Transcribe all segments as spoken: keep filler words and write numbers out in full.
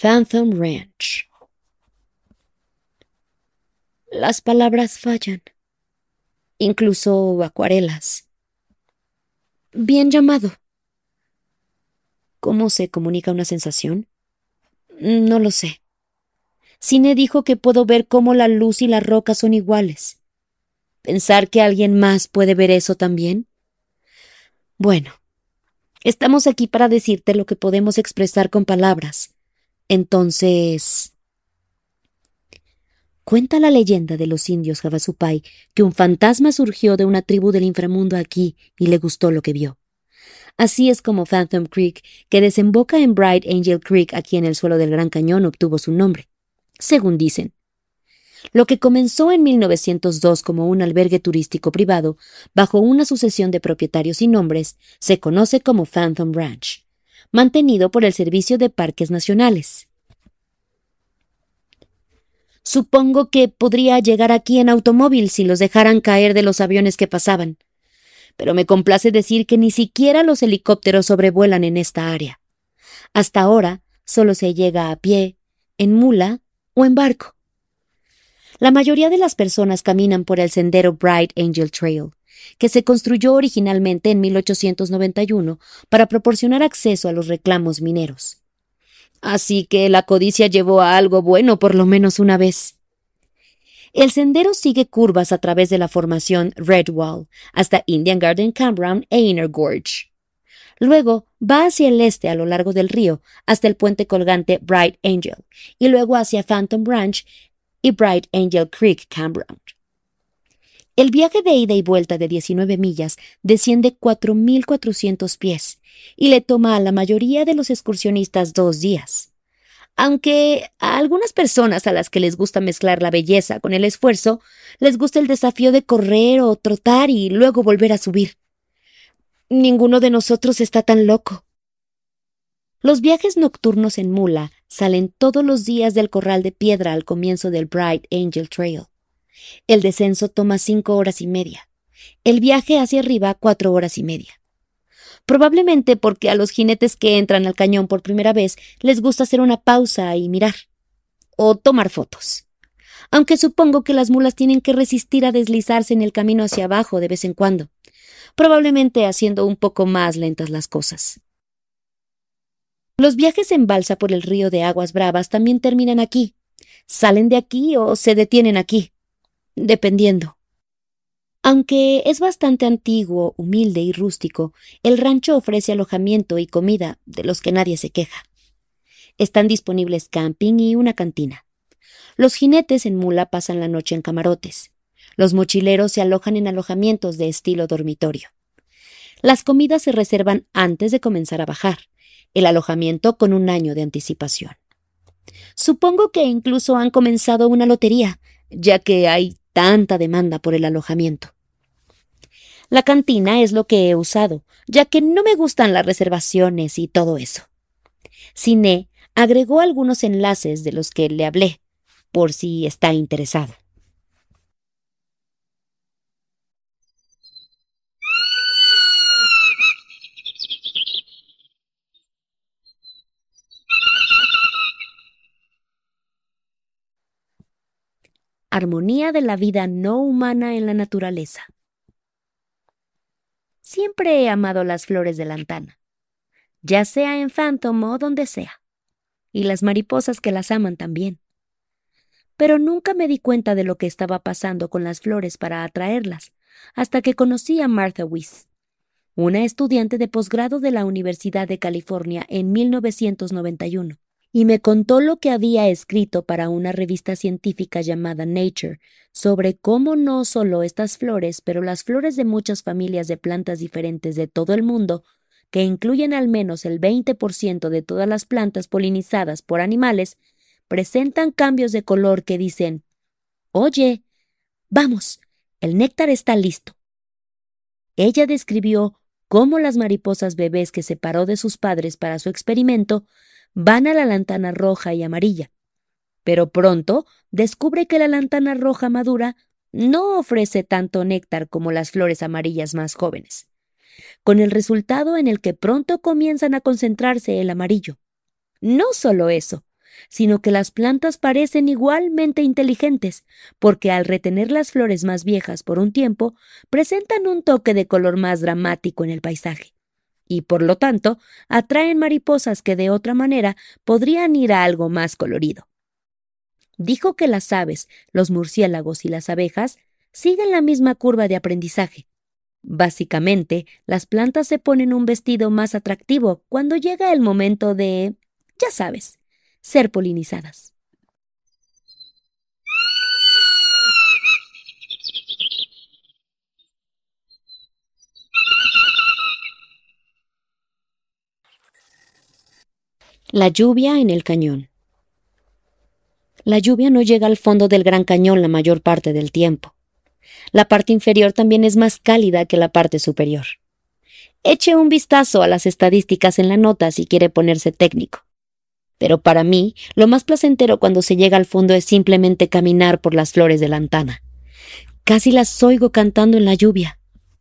Phantom Ranch. Las palabras fallan, incluso acuarelas. Bien llamado. ¿Cómo se comunica una sensación? No lo sé. Cine dijo que puedo ver cómo la luz y la roca son iguales. ¿Pensar que alguien más puede ver eso también? Bueno, estamos aquí para decirte lo que podemos expresar con palabras. Entonces... Cuenta la leyenda de los indios Havasupai que un fantasma surgió de una tribu del inframundo aquí y le gustó lo que vio. Así es como Phantom Creek, que desemboca en Bright Angel Creek aquí en el suelo del Gran Cañón, obtuvo su nombre, según dicen. Lo que comenzó en mil novecientos dos como un albergue turístico privado, bajo una sucesión de propietarios sin nombres, se conoce como Phantom Ranch, mantenido por el Servicio de Parques Nacionales. Supongo que podría llegar aquí en automóvil si los dejaran caer de los aviones que pasaban. Pero me complace decir que ni siquiera los helicópteros sobrevuelan en esta área. Hasta ahora solo se llega a pie, en mula o en barco. La mayoría de las personas caminan por el sendero Bright Angel Trail, que se construyó originalmente en mil ochocientos noventa y uno para proporcionar acceso a los reclamos mineros. Así que la codicia llevó a algo bueno por lo menos una vez. El sendero sigue curvas a través de la formación Red Wall hasta Indian Garden Campground e Inner Gorge. Luego va hacia el este a lo largo del río hasta el puente colgante Bright Angel y luego hacia Phantom Ranch y Bright Angel Creek Campground. El viaje de ida y vuelta de diecinueve millas desciende cuatro mil cuatrocientos pies y le toma a la mayoría de los excursionistas dos días. Aunque a algunas personas a las que les gusta mezclar la belleza con el esfuerzo, les gusta el desafío de correr o trotar y luego volver a subir. Ninguno de nosotros está tan loco. Los viajes nocturnos en mula salen todos los días del corral de piedra al comienzo del Bright Angel Trail. El descenso toma cinco horas y media. El viaje hacia arriba cuatro horas y media. Probablemente porque a los jinetes que entran al cañón por primera vez les gusta hacer una pausa y mirar. O tomar fotos. Aunque supongo que las mulas tienen que resistir a deslizarse en el camino hacia abajo de vez en cuando. Probablemente haciendo un poco más lentas las cosas. Los viajes en balsa por el río de Aguas Bravas también terminan aquí. Salen de aquí o se detienen aquí. Dependiendo. Aunque es bastante antiguo, humilde y rústico, el rancho ofrece alojamiento y comida de los que nadie se queja. Están disponibles camping y una cantina. Los jinetes en mula pasan la noche en camarotes. Los mochileros se alojan en alojamientos de estilo dormitorio. Las comidas se reservan antes de comenzar a bajar, el alojamiento con un año de anticipación. Supongo que incluso han comenzado una lotería, ya que hay tanta demanda por el alojamiento. La cantina es lo que he usado, ya que no me gustan las reservaciones y todo eso. Cine agregó algunos enlaces de los que le hablé, por si está interesado. Armonía de la vida no humana en la naturaleza. Siempre he amado las flores de lantana, ya sea en Phantom o donde sea, y las mariposas que las aman también. Pero nunca me di cuenta de lo que estaba pasando con las flores para atraerlas, hasta que conocí a Martha Weiss, una estudiante de posgrado de la Universidad de California en mil novecientos noventa y uno. Y me contó lo que había escrito para una revista científica llamada Nature sobre cómo no solo estas flores, pero las flores de muchas familias de plantas diferentes de todo el mundo, que incluyen al menos el veinte por ciento de todas las plantas polinizadas por animales, presentan cambios de color que dicen: «Oye, vamos, el néctar está listo». Ella describió cómo las mariposas bebés que separó de sus padres para su experimento van a la lantana roja y amarilla, pero pronto descubre que la lantana roja madura no ofrece tanto néctar como las flores amarillas más jóvenes, con el resultado en el que pronto comienzan a concentrarse el amarillo. No solo eso, sino que las plantas parecen igualmente inteligentes, porque al retener las flores más viejas por un tiempo, presentan un toque de color más dramático en el paisaje, y por lo tanto atraen mariposas que de otra manera podrían ir a algo más colorido. Dijo que las aves, los murciélagos y las abejas siguen la misma curva de aprendizaje. Básicamente, las plantas se ponen un vestido más atractivo cuando llega el momento de, ya sabes, ser polinizadas. La lluvia en el cañón. La lluvia no llega al fondo del Gran Cañón la mayor parte del tiempo. La parte inferior también es más cálida que la parte superior. Eche un vistazo a las estadísticas en la nota si quiere ponerse técnico. Pero para mí, lo más placentero cuando se llega al fondo es simplemente caminar por las flores de lantana. Casi las oigo cantando en la lluvia.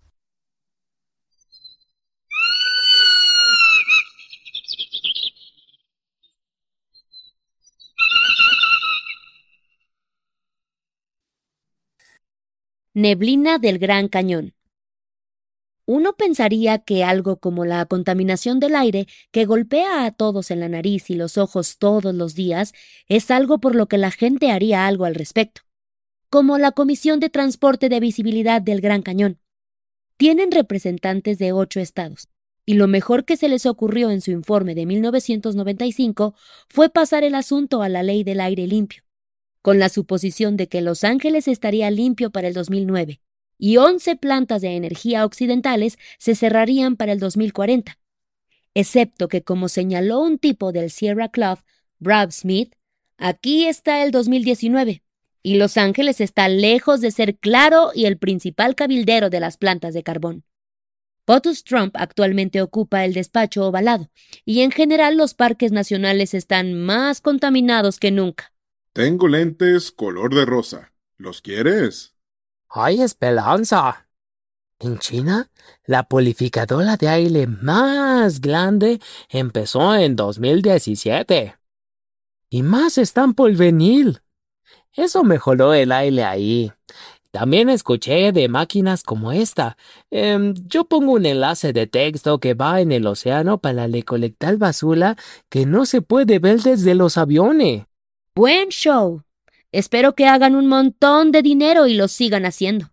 Neblina del Gran Cañón. Uno pensaría que algo como la contaminación del aire que golpea a todos en la nariz y los ojos todos los días es algo por lo que la gente haría algo al respecto, como la Comisión de Transporte de Visibilidad del Gran Cañón. Tienen representantes de ocho estados, y lo mejor que se les ocurrió en su informe de mil novecientos noventa y cinco fue pasar el asunto a la Ley del Aire Limpio, con la suposición de que Los Ángeles estaría limpio para el dos mil nueve, y once plantas de energía occidentales se cerrarían para el dos mil cuarenta, excepto que, como señaló un tipo del Sierra Club, Brad Smith, aquí está el dos mil diecinueve, y Los Ángeles está lejos de ser claro y el principal cabildero de las plantas de carbón. POTUS Trump actualmente ocupa el despacho ovalado, y en general los parques nacionales están más contaminados que nunca. Tengo lentes color de rosa. ¿Los quieres? ¡Hay esperanza! En China, la purificadora de aire más grande empezó en dos mil diecisiete. Y más están por venir. Eso mejoró el aire ahí. También escuché de máquinas como esta. Eh, yo pongo un enlace de texto que va en el océano para recolectar basura que no se puede ver desde los aviones. Buen show. Espero que hagan un montón de dinero y lo sigan haciendo.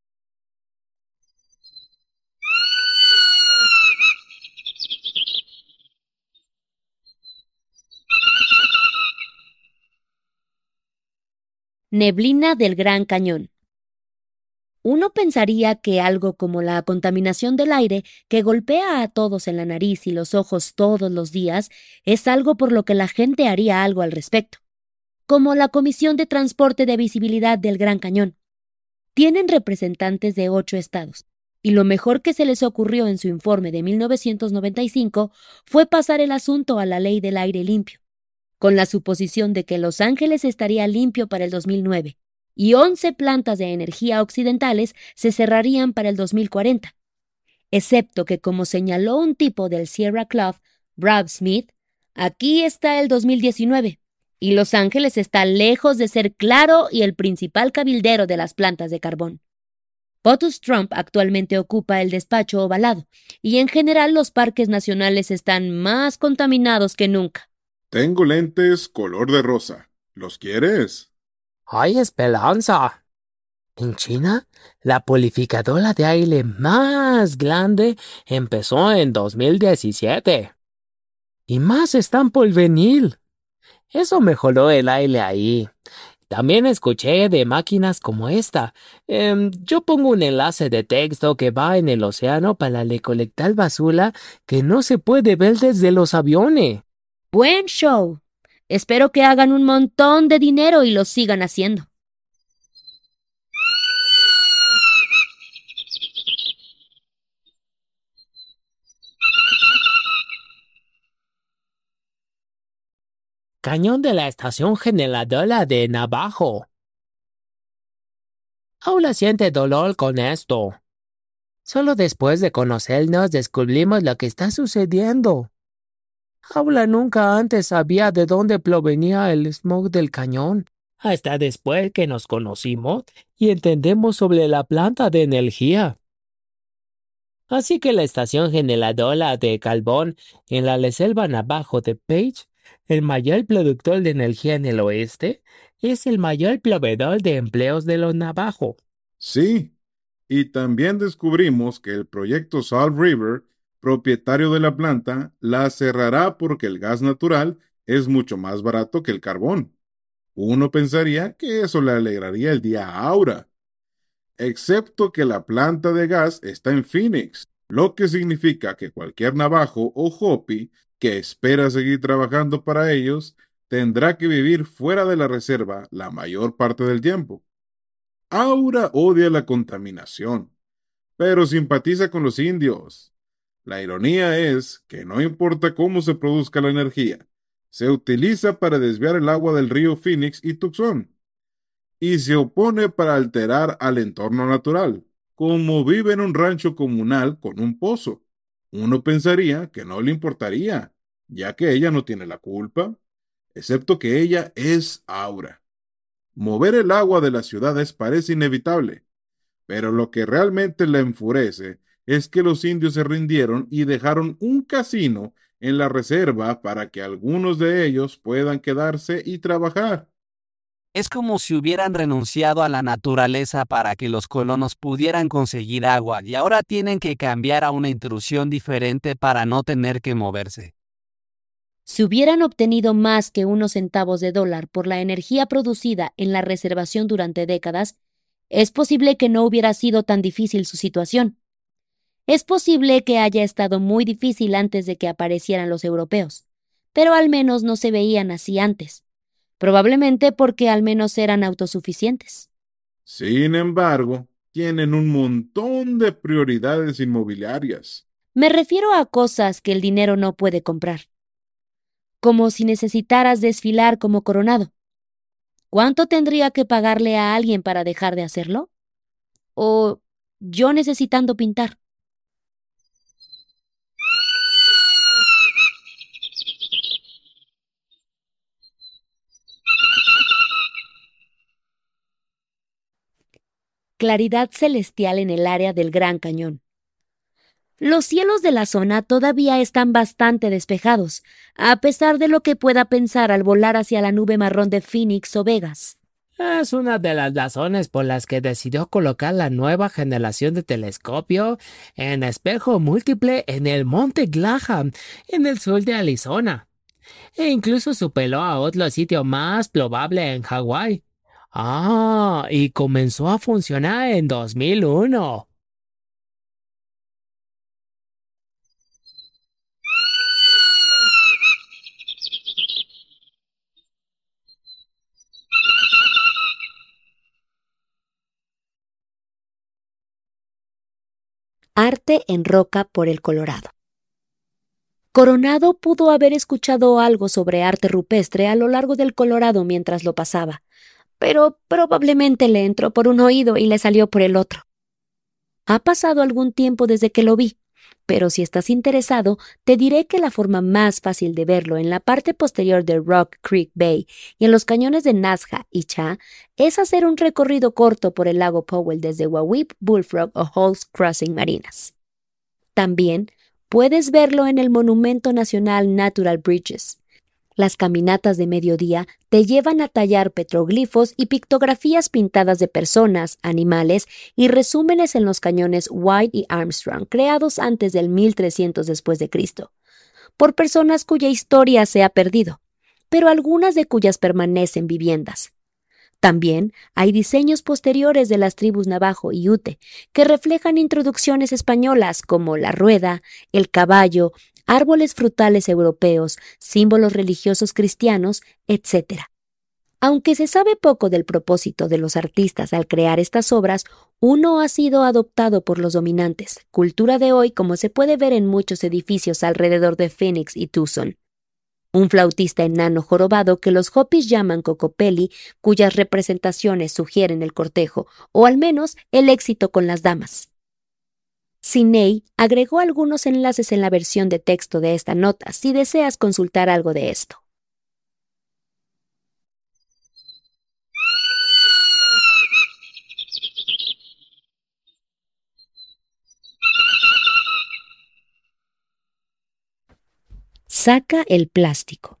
Neblina del Gran Cañón. Uno pensaría que algo como la contaminación del aire que golpea a todos en la nariz y los ojos todos los días es algo por lo que la gente haría algo al respecto, como la Comisión de Transporte de Visibilidad del Gran Cañón. Tienen representantes de ocho estados, y lo mejor que se les ocurrió en su informe de mil novecientos noventa y cinco fue pasar el asunto a la Ley del Aire Limpio, con la suposición de que Los Ángeles estaría limpio para el dos mil nueve, y once plantas de energía occidentales se cerrarían para el dos mil cuarenta, excepto que, como señaló un tipo del Sierra Club, Brad Smith, aquí está el dos mil diecinueve, y Los Ángeles está lejos de ser claro y el principal cabildero de las plantas de carbón. POTUS Trump actualmente ocupa el despacho ovalado, y en general los parques nacionales están más contaminados que nunca. Tengo lentes color de rosa. ¿Los quieres? ¡Hay esperanza! En China, la purificadora de aire más grande empezó en dos mil diecisiete. Y más están por venir. Eso mejoró el aire ahí. También escuché de máquinas como esta. Eh, yo pongo un enlace de texto que va en el océano para recolectar basura que no se puede ver desde los aviones. Buen show. Espero que hagan un montón de dinero y lo sigan haciendo. Cañón de la estación generadora de Navajo. Aula siente dolor con esto. Solo después de conocernos descubrimos lo que está sucediendo. Aula nunca antes sabía de dónde provenía el smog del cañón. Hasta después que nos conocimos y entendemos sobre la planta de energía. Así que la estación generadora de carbón en la reserva Navajo de Page, el mayor productor de energía en el oeste, es el mayor proveedor de empleos de los Navajo. Sí, y también descubrimos que el proyecto Salt River, propietario de la planta, la cerrará porque el gas natural es mucho más barato que el carbón. Uno pensaría que eso le alegraría el día a Aura, excepto que la planta de gas está en Phoenix, lo que significa que cualquier navajo o hopi que espera seguir trabajando para ellos tendrá que vivir fuera de la reserva la mayor parte del tiempo. Aura odia la contaminación, pero simpatiza con los indios. La ironía es que no importa cómo se produzca la energía, se utiliza para desviar el agua del río Phoenix y Tucson, y se opone para alterar al entorno natural, como vive en un rancho comunal con un pozo. Uno pensaría que no le importaría, ya que ella no tiene la culpa, excepto que ella es Aura. Mover el agua de las ciudades parece inevitable, pero lo que realmente la enfurece es que los indios se rindieron y dejaron un casino en la reserva para que algunos de ellos puedan quedarse y trabajar. Es como si hubieran renunciado a la naturaleza para que los colonos pudieran conseguir agua y ahora tienen que cambiar a una intrusión diferente para no tener que moverse. Si hubieran obtenido más que unos centavos de dólar por la energía producida en la reservación durante décadas, es posible que no hubiera sido tan difícil su situación. Es posible que haya estado muy difícil antes de que aparecieran los europeos, pero al menos no se veían así antes. Probablemente porque al menos eran autosuficientes. Sin embargo, tienen un montón de prioridades inmobiliarias. Me refiero a cosas que el dinero no puede comprar. Como si necesitaras desfilar como Coronado. ¿Cuánto tendría que pagarle a alguien para dejar de hacerlo? ¿O yo necesitando pintar? Claridad celestial en el área del Gran Cañón. Los cielos de la zona todavía están bastante despejados, a pesar de lo que pueda pensar al volar hacia la nube marrón de Phoenix o Vegas. Es una de las razones por las que decidió colocar la nueva generación de telescopio en espejo múltiple en el Monte Graham, en el sur de Arizona. E incluso superó a otro sitio más probable en Hawái. Ah, y comenzó a funcionar en dos mil uno. Arte en roca por el Colorado. Coronado pudo haber escuchado algo sobre arte rupestre a lo largo del Colorado mientras lo pasaba, pero probablemente le entró por un oído y le salió por el otro. Ha pasado algún tiempo desde que lo vi, pero si estás interesado, te diré que la forma más fácil de verlo en la parte posterior de Rock Creek Bay y en los cañones de Nazca y Cha es hacer un recorrido corto por el lago Powell desde Wawip, Bullfrog o Halls Crossing Marinas. También puedes verlo en el Monumento Nacional Natural Bridges. Las caminatas de mediodía te llevan a tallar petroglifos y pictografías pintadas de personas, animales y resúmenes en los cañones White y Armstrong, creados antes del mil trescientos después de Cristo, por personas cuya historia se ha perdido, pero algunas de cuyas permanecen viviendas. También hay diseños posteriores de las tribus Navajo y Ute que reflejan introducciones españolas como la rueda, el caballo, árboles frutales europeos, símbolos religiosos cristianos, etcétera. Aunque se sabe poco del propósito de los artistas al crear estas obras, uno ha sido adoptado por los dominantes, cultura de hoy como se puede ver en muchos edificios alrededor de Phoenix y Tucson. Un flautista enano jorobado que los Hopis llaman cocopelli, cuyas representaciones sugieren el cortejo, o al menos el éxito con las damas. Sinei agregó algunos enlaces en la versión de texto de esta nota si deseas consultar algo de esto. Saca el plástico.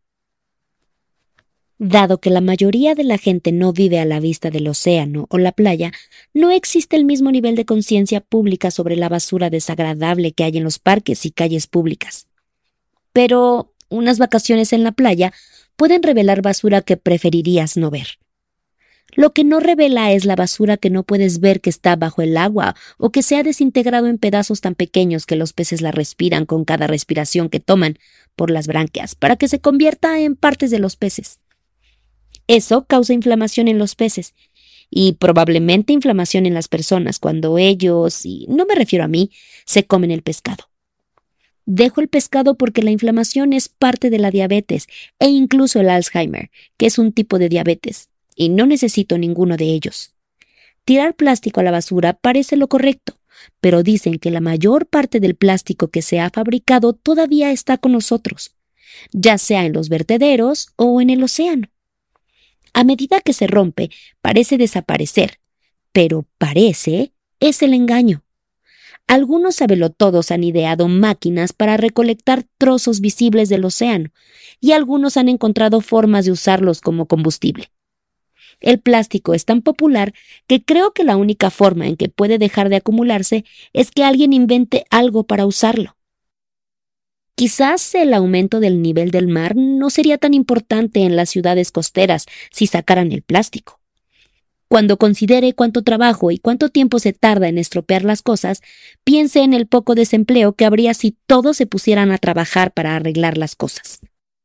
Dado que la mayoría de la gente no vive a la vista del océano o la playa, no existe el mismo nivel de conciencia pública sobre la basura desagradable que hay en los parques y calles públicas. Pero unas vacaciones en la playa pueden revelar basura que preferirías no ver. Lo que no revela es la basura que no puedes ver que está bajo el agua o que se ha desintegrado en pedazos tan pequeños que los peces la respiran con cada respiración que toman por las branquias para que se convierta en partes de los peces. Eso causa inflamación en los peces y probablemente inflamación en las personas cuando ellos, y no me refiero a mí, se comen el pescado. Dejo el pescado porque la inflamación es parte de la diabetes e incluso el Alzheimer, que es un tipo de diabetes, y no necesito ninguno de ellos. Tirar plástico a la basura parece lo correcto, pero dicen que la mayor parte del plástico que se ha fabricado todavía está con nosotros, ya sea en los vertederos o en el océano. A medida que se rompe, parece desaparecer, pero parece es el engaño. Algunos sabelotodos han ideado máquinas para recolectar trozos visibles del océano, y algunos han encontrado formas de usarlos como combustible. El plástico es tan popular que creo que la única forma en que puede dejar de acumularse es que alguien invente algo para usarlo. Quizás el aumento del nivel del mar no sería tan importante en las ciudades costeras si sacaran el plástico. Cuando considere cuánto trabajo y cuánto tiempo se tarda en estropear las cosas, piense en el poco desempleo que habría si todos se pusieran a trabajar para arreglar las cosas.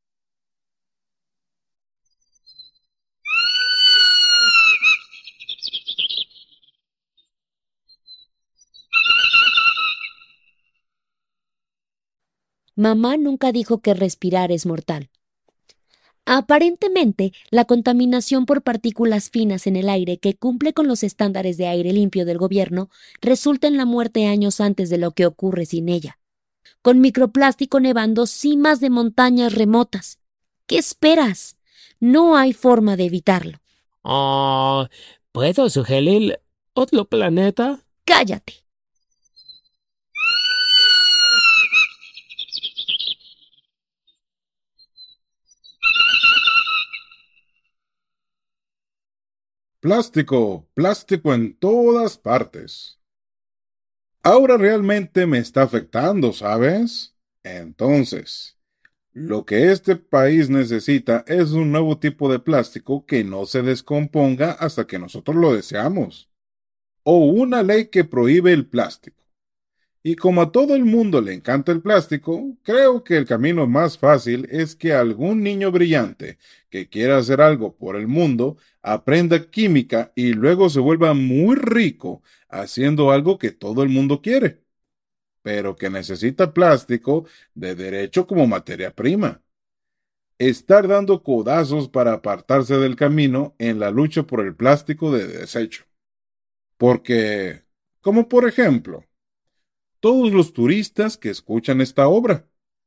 Mamá nunca dijo que respirar es mortal. Aparentemente, la contaminación por partículas finas en el aire que cumple con los estándares de aire limpio del gobierno resulta en la muerte años antes de lo que ocurre sin ella. Con microplástico nevando cimas de montañas remotas. ¿Qué esperas? No hay forma de evitarlo. Oh, ¿puedo sugerir otro planeta? ¡Cállate! Plástico, plástico en todas partes. Ahora realmente me está afectando, ¿sabes? Entonces, lo que este país necesita es un nuevo tipo de plástico que no se descomponga hasta que nosotros lo deseamos. O una ley que prohíbe el plástico. Y como a todo el mundo le encanta el plástico, creo que el camino más fácil es que algún niño brillante que quiera hacer algo por el mundo aprenda química y luego se vuelva muy rico haciendo algo que todo el mundo quiere, pero que necesita plástico de derecho como materia prima. Estar dando codazos para apartarse del camino en la lucha por el plástico de desecho. Porque, como por ejemplo, todos los turistas que escuchan esta obra.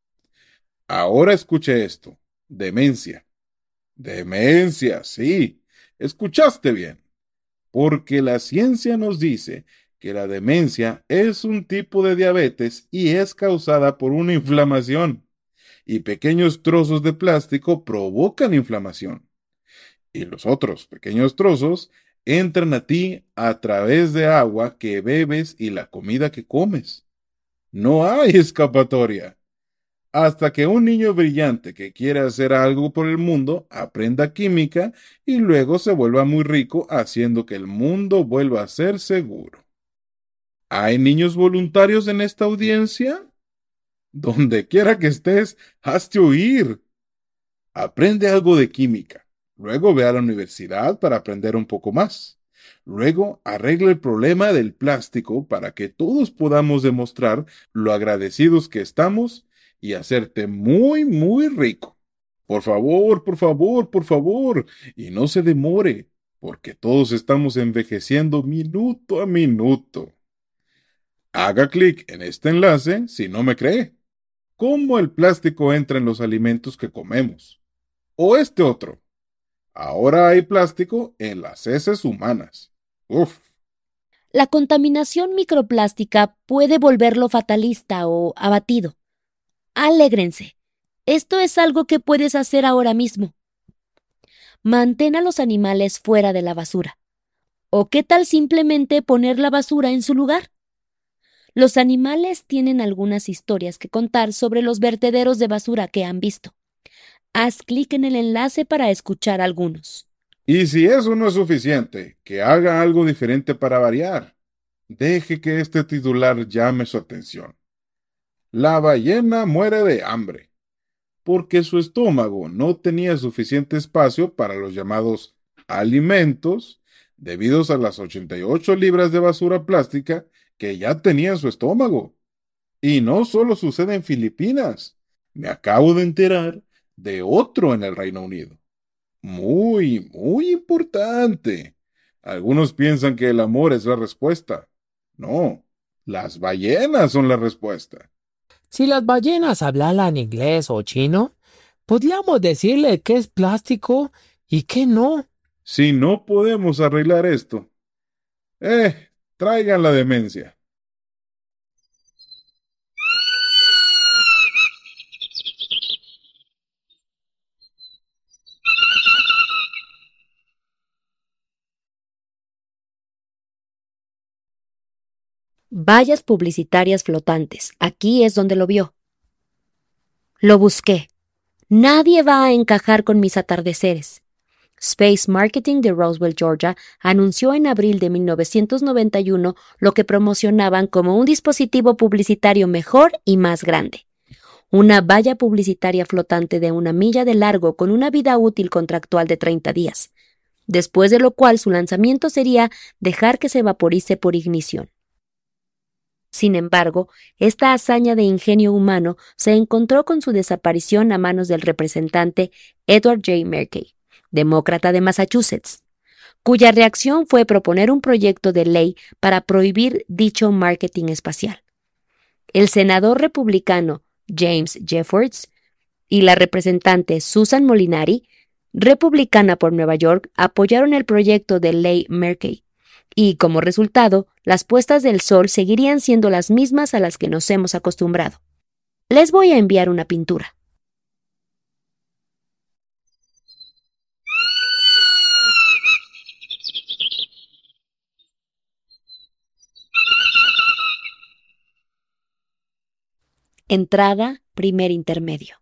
Ahora escuche esto. Demencia. Demencia, sí. Escuchaste bien. Porque la ciencia nos dice que la demencia es un tipo de diabetes y es causada por una inflamación. Y pequeños trozos de plástico provocan inflamación. Y los otros pequeños trozos entran a ti a través de agua que bebes y la comida que comes. No hay escapatoria. Hasta que un niño brillante que quiere hacer algo por el mundo aprenda química y luego se vuelva muy rico haciendo que el mundo vuelva a ser seguro. ¿Hay niños voluntarios en esta audiencia? Donde quiera que estés, hazte oír. Aprende algo de química. Luego ve a la universidad para aprender un poco más. Luego arregla el problema del plástico para que todos podamos demostrar lo agradecidos que estamos y hacerte muy, muy rico. Por favor, por favor, por favor. Y no se demore, porque todos estamos envejeciendo minuto a minuto. Haga clic en este enlace si no me cree. ¿Cómo el plástico entra en los alimentos que comemos? O este otro. Ahora hay plástico en las heces humanas. Uf. La contaminación microplástica puede volverlo fatalista o abatido. Alégrense. Esto es algo que puedes hacer ahora mismo. Mantén a los animales fuera de la basura. ¿O qué tal simplemente poner la basura en su lugar? Los animales tienen algunas historias que contar sobre los vertederos de basura que han visto. Haz clic en el enlace para escuchar algunos. Y si eso no es suficiente, que haga algo diferente para variar. Deje que este titular llame su atención. La ballena muere de hambre, porque su estómago no tenía suficiente espacio para los llamados alimentos, debido a las ochenta y ocho libras de basura plástica que ya tenía en su estómago. Y no solo sucede en Filipinas. Me acabo de enterar de otro en el Reino Unido. Muy, muy importante. Algunos piensan que el amor es la respuesta. No, las ballenas son la respuesta. Si las ballenas hablaran inglés o chino, podríamos decirle qué es plástico y qué no. Si no podemos arreglar esto, eh, traigan la demencia. Vallas publicitarias flotantes. Aquí es donde lo vio. Lo busqué. Nadie va a encajar con mis atardeceres. Space Marketing de Roswell, Georgia, anunció en abril de mil novecientos noventa y uno lo que promocionaban como un dispositivo publicitario mejor y más grande. Una valla publicitaria flotante de una milla de largo con una vida útil contractual de treinta días, después de lo cual su lanzamiento sería dejar que se vaporice por ignición. Sin embargo, esta hazaña de ingenio humano se encontró con su desaparición a manos del representante Edward J. Mackey, demócrata de Massachusetts, cuya reacción fue proponer un proyecto de ley para prohibir dicho marketing espacial. El senador republicano James Jeffords y la representante Susan Molinari, republicana por Nueva York, apoyaron el proyecto de ley Mackey, y como resultado, las puestas del sol seguirían siendo las mismas a las que nos hemos acostumbrado. Les voy a enviar una pintura. Entrada, primer intermedio.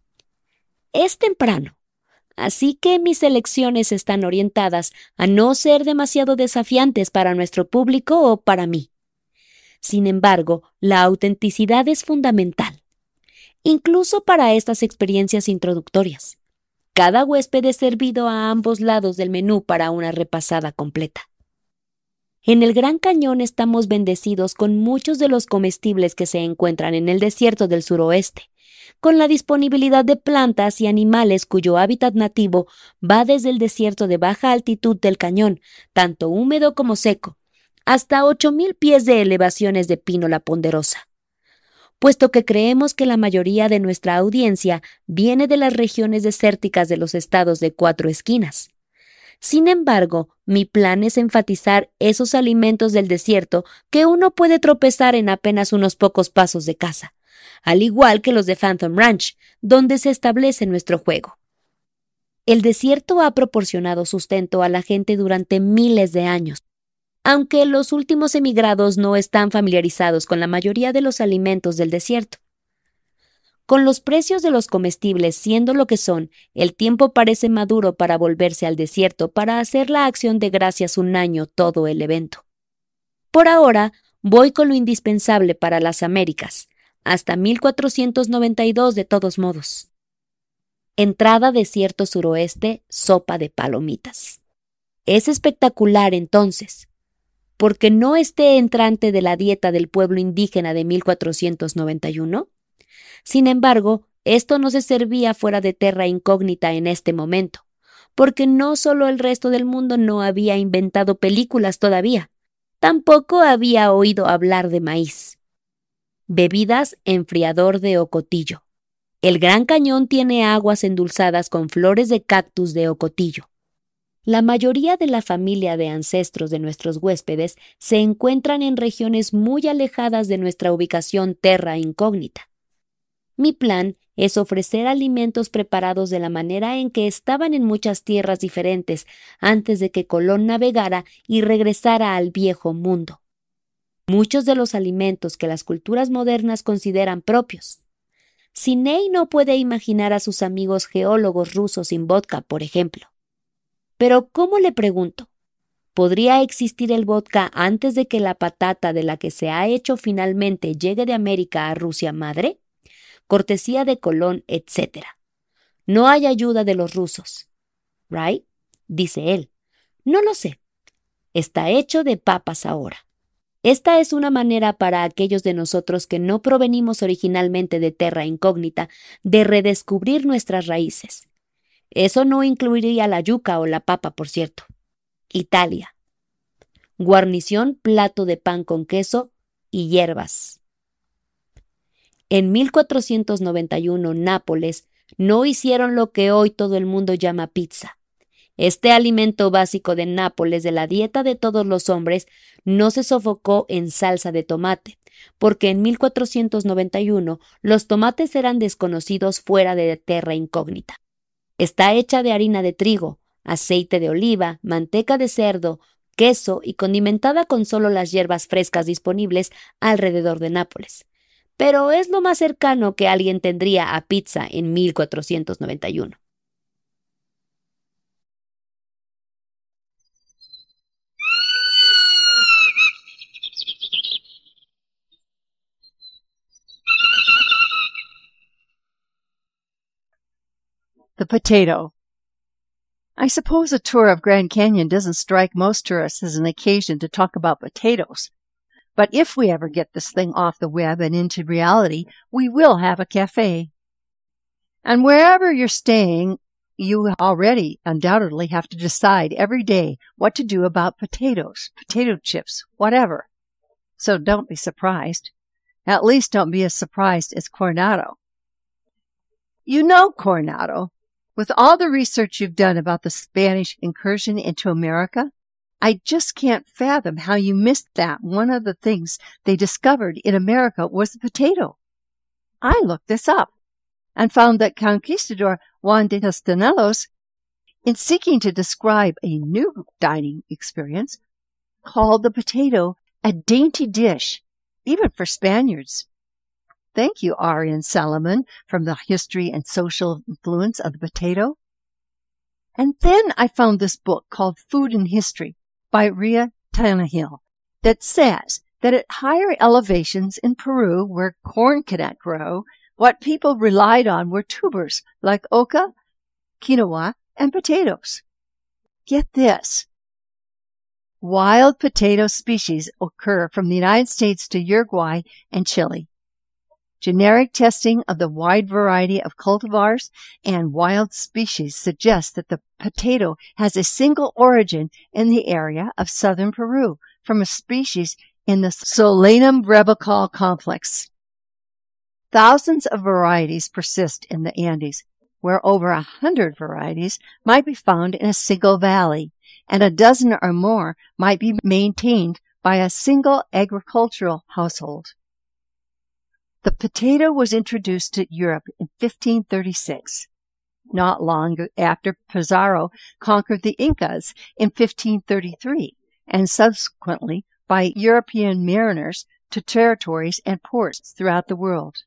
Es temprano, así que mis elecciones están orientadas a no ser demasiado desafiantes para nuestro público o para mí. Sin embargo, la autenticidad es fundamental, incluso para estas experiencias introductorias. Cada huésped es servido a ambos lados del menú para una repasada completa. En el Gran Cañón estamos bendecidos con muchos de los comestibles que se encuentran en el desierto del suroeste, con la disponibilidad de plantas y animales cuyo hábitat nativo va desde el desierto de baja altitud del cañón, tanto húmedo como seco, hasta ocho mil pies de elevaciones de pino la ponderosa. Puesto que creemos que la mayoría de nuestra audiencia viene de las regiones desérticas de los estados de Cuatro Esquinas. Sin embargo, mi plan es enfatizar esos alimentos del desierto que uno puede tropezar en apenas unos pocos pasos de casa, al igual que los de Phantom Ranch, donde se establece nuestro juego. El desierto ha proporcionado sustento a la gente durante miles de años, aunque los últimos emigrados no están familiarizados con la mayoría de los alimentos del desierto. Con los precios de los comestibles siendo lo que son, el tiempo parece maduro para volverse al desierto para hacer la acción de gracias un año todo el evento. Por ahora, voy con lo indispensable para las Américas, hasta mil cuatrocientos noventa y dos de todos modos. Entrada desierto suroeste, sopa de palomitas. Es espectacular entonces, porque no esté entrante de la dieta del pueblo indígena de mil cuatrocientos noventa y uno. Sin embargo, esto no se servía fuera de terra incógnita en este momento, porque no solo el resto del mundo no había inventado películas todavía, Tampoco había oído hablar de maíz. Bebidas enfriador de ocotillo. El Gran Cañón tiene aguas endulzadas con flores de cactus de ocotillo. La mayoría de la familia de ancestros de nuestros huéspedes se encuentran en regiones muy alejadas de nuestra ubicación terra incógnita. Mi plan es ofrecer alimentos preparados de la manera en que estaban en muchas tierras diferentes antes de que Colón navegara y regresara al viejo mundo. Muchos de los alimentos que las culturas modernas consideran propios. Sinei no puede imaginar a sus amigos geólogos rusos sin vodka, por ejemplo. Pero, ¿cómo le pregunto? ¿Podría existir el vodka antes de que la patata de la que se ha hecho finalmente llegue de América a Rusia madre? Cortesía de Colón, etcétera. No hay ayuda de los rusos. ¿Right? Dice él. No lo sé. Está hecho de papas ahora. Esta es una manera para aquellos de nosotros que no provenimos originalmente de terra incógnita de redescubrir nuestras raíces. Eso no incluiría la yuca o la papa, por cierto. Italia. Guarnición, plato de pan con queso y hierbas. En mil cuatrocientos noventa y uno, Nápoles no hicieron lo que hoy todo el mundo llama pizza. Este alimento básico de Nápoles de la dieta de todos los hombres no se sofocó en salsa de tomate, porque en mil cuatrocientos noventa y uno los tomates eran desconocidos fuera de terra incógnita. Está hecha de harina de trigo, aceite de oliva, manteca de cerdo, queso y condimentada con solo las hierbas frescas disponibles alrededor de Nápoles. Pero es lo más cercano que alguien tendría a pizza en mil cuatrocientos noventa y uno. The potato. I suppose a tour of Grand Canyon doesn't strike most tourists as an occasion to talk about potatoes. But if we ever get this thing off the web and into reality, we will have a cafe. And wherever you're staying, you already undoubtedly have to decide every day what to do about potatoes, potato chips, whatever. So don't be surprised. At least don't be as surprised as Coronado. You know Coronado. With all the research you've done about the Spanish incursion into America, I just can't fathom how you missed that one of the things they discovered in America was the potato. I looked this up and found that Conquistador Juan de Castanelos, in seeking to describe a new dining experience, called the potato a dainty dish, even for Spaniards. Thank you, R N Salomon, from the History and Social Influence of the Potato. And then I found this book called Food and History by Ria Tannehill that says that at higher elevations in Peru, where corn cannot grow, what people relied on were tubers like oca, quinoa, and potatoes. Get this. Wild potato species occur from the United States to Uruguay and Chile. Generic testing of the wide variety of cultivars and wild species suggests that the potato has a single origin in the area of southern Peru from a species in the Solanum brevical complex. Thousands of varieties persist in the Andes, where over a hundred varieties might be found in a single valley, and a dozen or more might be maintained by a single agricultural household. The potato was introduced to Europe in fifteen thirty-six, not long after Pizarro conquered the Incas in fifteen thirty-three, and subsequently by European mariners to territories and ports throughout the world.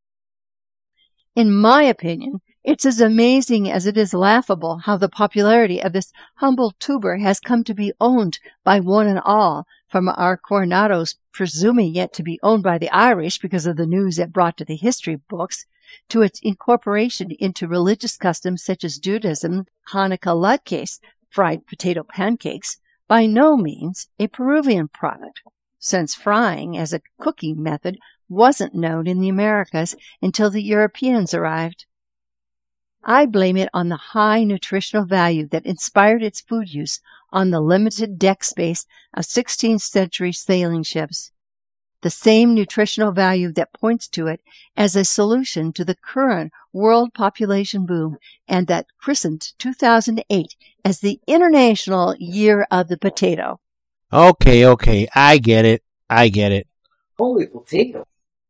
In my opinion, it's as amazing as it is laughable how the popularity of this humble tuber has come to be owned by one and all, from our Coronados presuming it to be owned by the Irish because of the news it brought to the history books, to its incorporation into religious customs such as Judaism, Hanukkah latkes, fried potato pancakes, by no means a Peruvian product, since frying as a cooking method wasn't known in the Americas until the Europeans arrived. I blame it on the high nutritional value that inspired its food use on the limited deck space of sixteenth century sailing ships. The same nutritional value that points to it as a solution to the current world population boom and that christened two thousand eight as the International Year of the Potato. Okay, okay, I get it. I get it. Holy potato.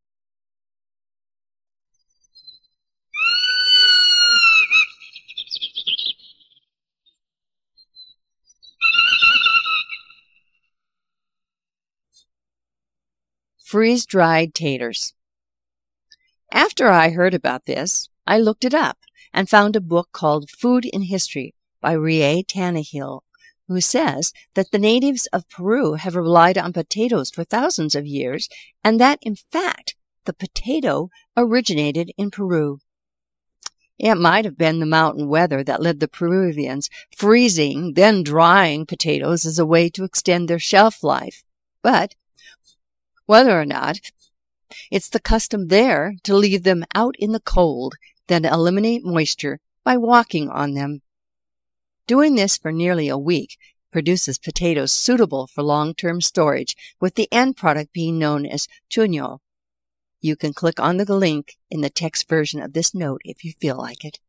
Freeze-dried taters. After I heard about this, I looked it up and found a book called Food in History by Rie Tannehill, who says that the natives of Peru have relied on potatoes for thousands of years and that, in fact, the potato originated in Peru. It might have been the mountain weather that led the Peruvians freezing, then drying potatoes as a way to extend their shelf life, but whether or not, it's the custom there to leave them out in the cold, then eliminate moisture by walking on them. Doing this for nearly a week produces potatoes suitable for long-term storage, with the end product being known as chuño. You can click on the link in the text version of this note if you feel like it.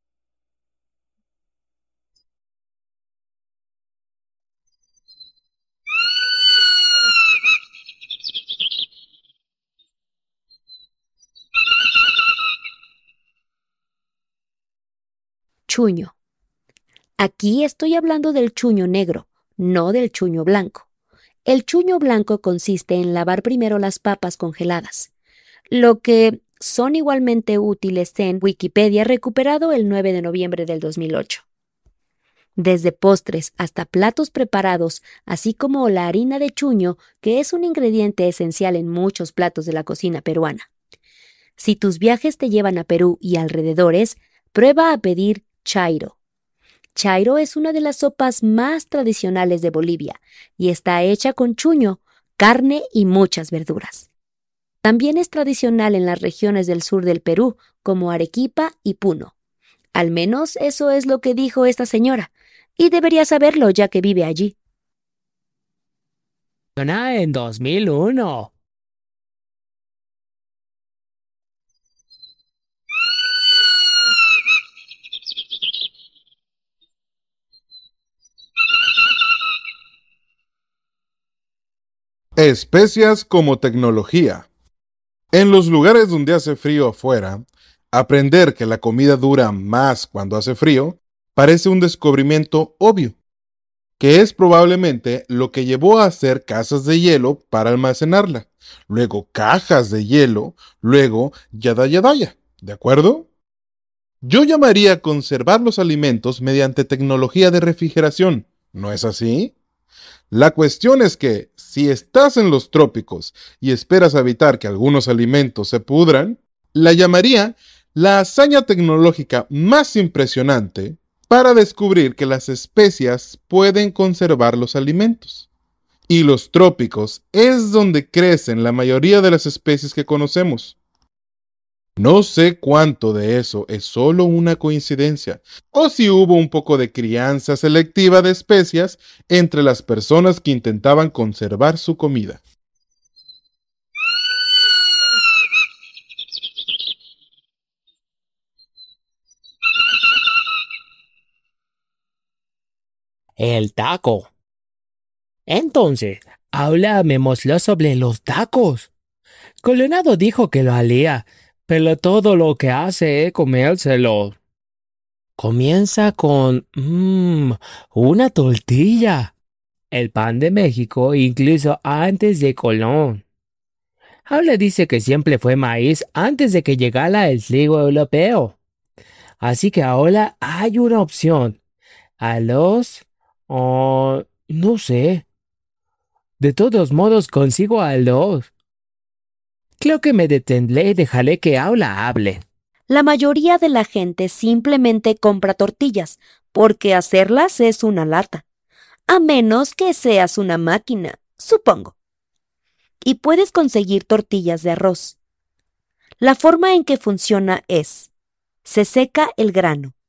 Chuño. Aquí estoy hablando del chuño negro, no del chuño blanco. El chuño blanco consiste en lavar primero las papas congeladas, lo que son igualmente útiles en Wikipedia, recuperado el nueve de noviembre del dos mil ocho. Desde postres hasta platos preparados, así como la harina de chuño, que es un ingrediente esencial en muchos platos de la cocina peruana. Si tus viajes te llevan a Perú y alrededores, prueba a pedir chairo. Chairo es una de las sopas más tradicionales de Bolivia y está hecha con chuño, carne y muchas verduras. También es tradicional en las regiones del sur del Perú, como Arequipa y Puno. Al menos eso es lo que dijo esta señora, y debería saberlo ya que vive allí. En dos mil uno. Especias como tecnología. En los lugares donde hace frío afuera, aprender que la comida dura más cuando hace frío parece un descubrimiento obvio, que es probablemente lo que llevó a hacer casas de hielo para almacenarla, luego cajas de hielo, luego yada yadaya, ¿de acuerdo? Yo llamaría conservar los alimentos mediante tecnología de refrigeración, ¿no es así? La cuestión es que, si estás en los trópicos y esperas evitar que algunos alimentos se pudran, la llamaría la hazaña tecnológica más impresionante para descubrir que las especias pueden conservar los alimentos. Y los trópicos es donde crecen la mayoría de las especies que conocemos. No sé cuánto de eso es solo una coincidencia, o si hubo un poco de crianza selectiva de especias entre las personas que intentaban conservar su comida. El taco. Entonces, hablámoslo sobre los tacos. Coronado dijo que lo haría, pero todo lo que hace es comérselo. Comienza con mmm, una tortilla. El pan de México, incluso antes de Colón. Habla dice que siempre fue maíz antes de que llegara el trigo europeo. Así que ahora hay una opción. Arroz o no sé. De todos modos consigo arroz. Creo que me detendré y dejaré que Aula hable. La mayoría de la gente simplemente compra tortillas, porque hacerlas es una lata. A menos que seas una máquina, supongo. Y puedes conseguir tortillas de arroz. La forma en que funciona es: se seca el grano,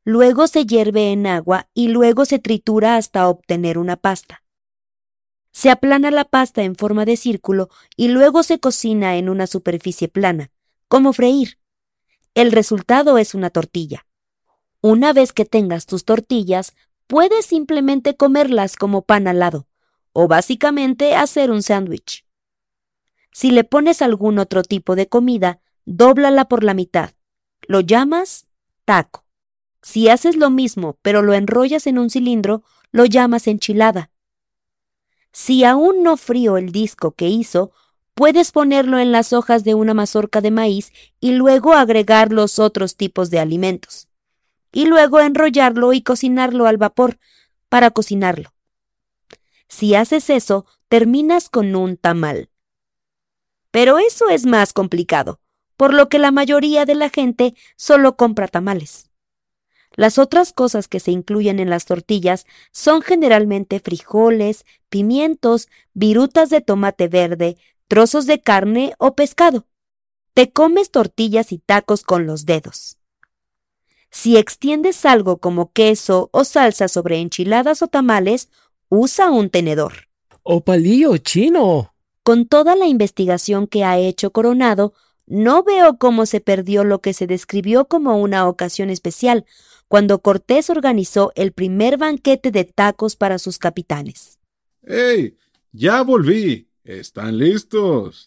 luego se hierve en agua y luego se tritura hasta obtener una pasta. Se aplana la pasta en forma de círculo y luego se cocina en una superficie plana, como freír. El resultado es una tortilla. Una vez que tengas tus tortillas, puedes simplemente comerlas como pan al lado, o básicamente hacer un sándwich. Si le pones algún otro tipo de comida, dóblala por la mitad. Lo llamas taco. Si haces lo mismo, pero lo enrollas en un cilindro, lo llamas enchilada. Si aún no frío el disco que hizo, puedes ponerlo en las hojas de una mazorca de maíz y luego agregar los otros tipos de alimentos. Y luego enrollarlo y cocinarlo al vapor para cocinarlo. Si haces eso, terminas con un tamal. Pero eso es más complicado, por lo que la mayoría de la gente solo compra tamales. Las otras cosas que se incluyen en las tortillas son generalmente frijoles, pimientos, virutas de tomate verde, trozos de carne o pescado. Te comes tortillas y tacos con los dedos. Si extiendes algo como queso o salsa sobre enchiladas o tamales, usa un tenedor. ¡O palillo chino! Con toda la investigación que ha hecho Coronado, no veo cómo se perdió lo que se describió como una ocasión especial, cuando Cortés organizó el primer banquete de tacos para sus capitanes. ¡Hey! ¡Ya volví! ¿Están listos?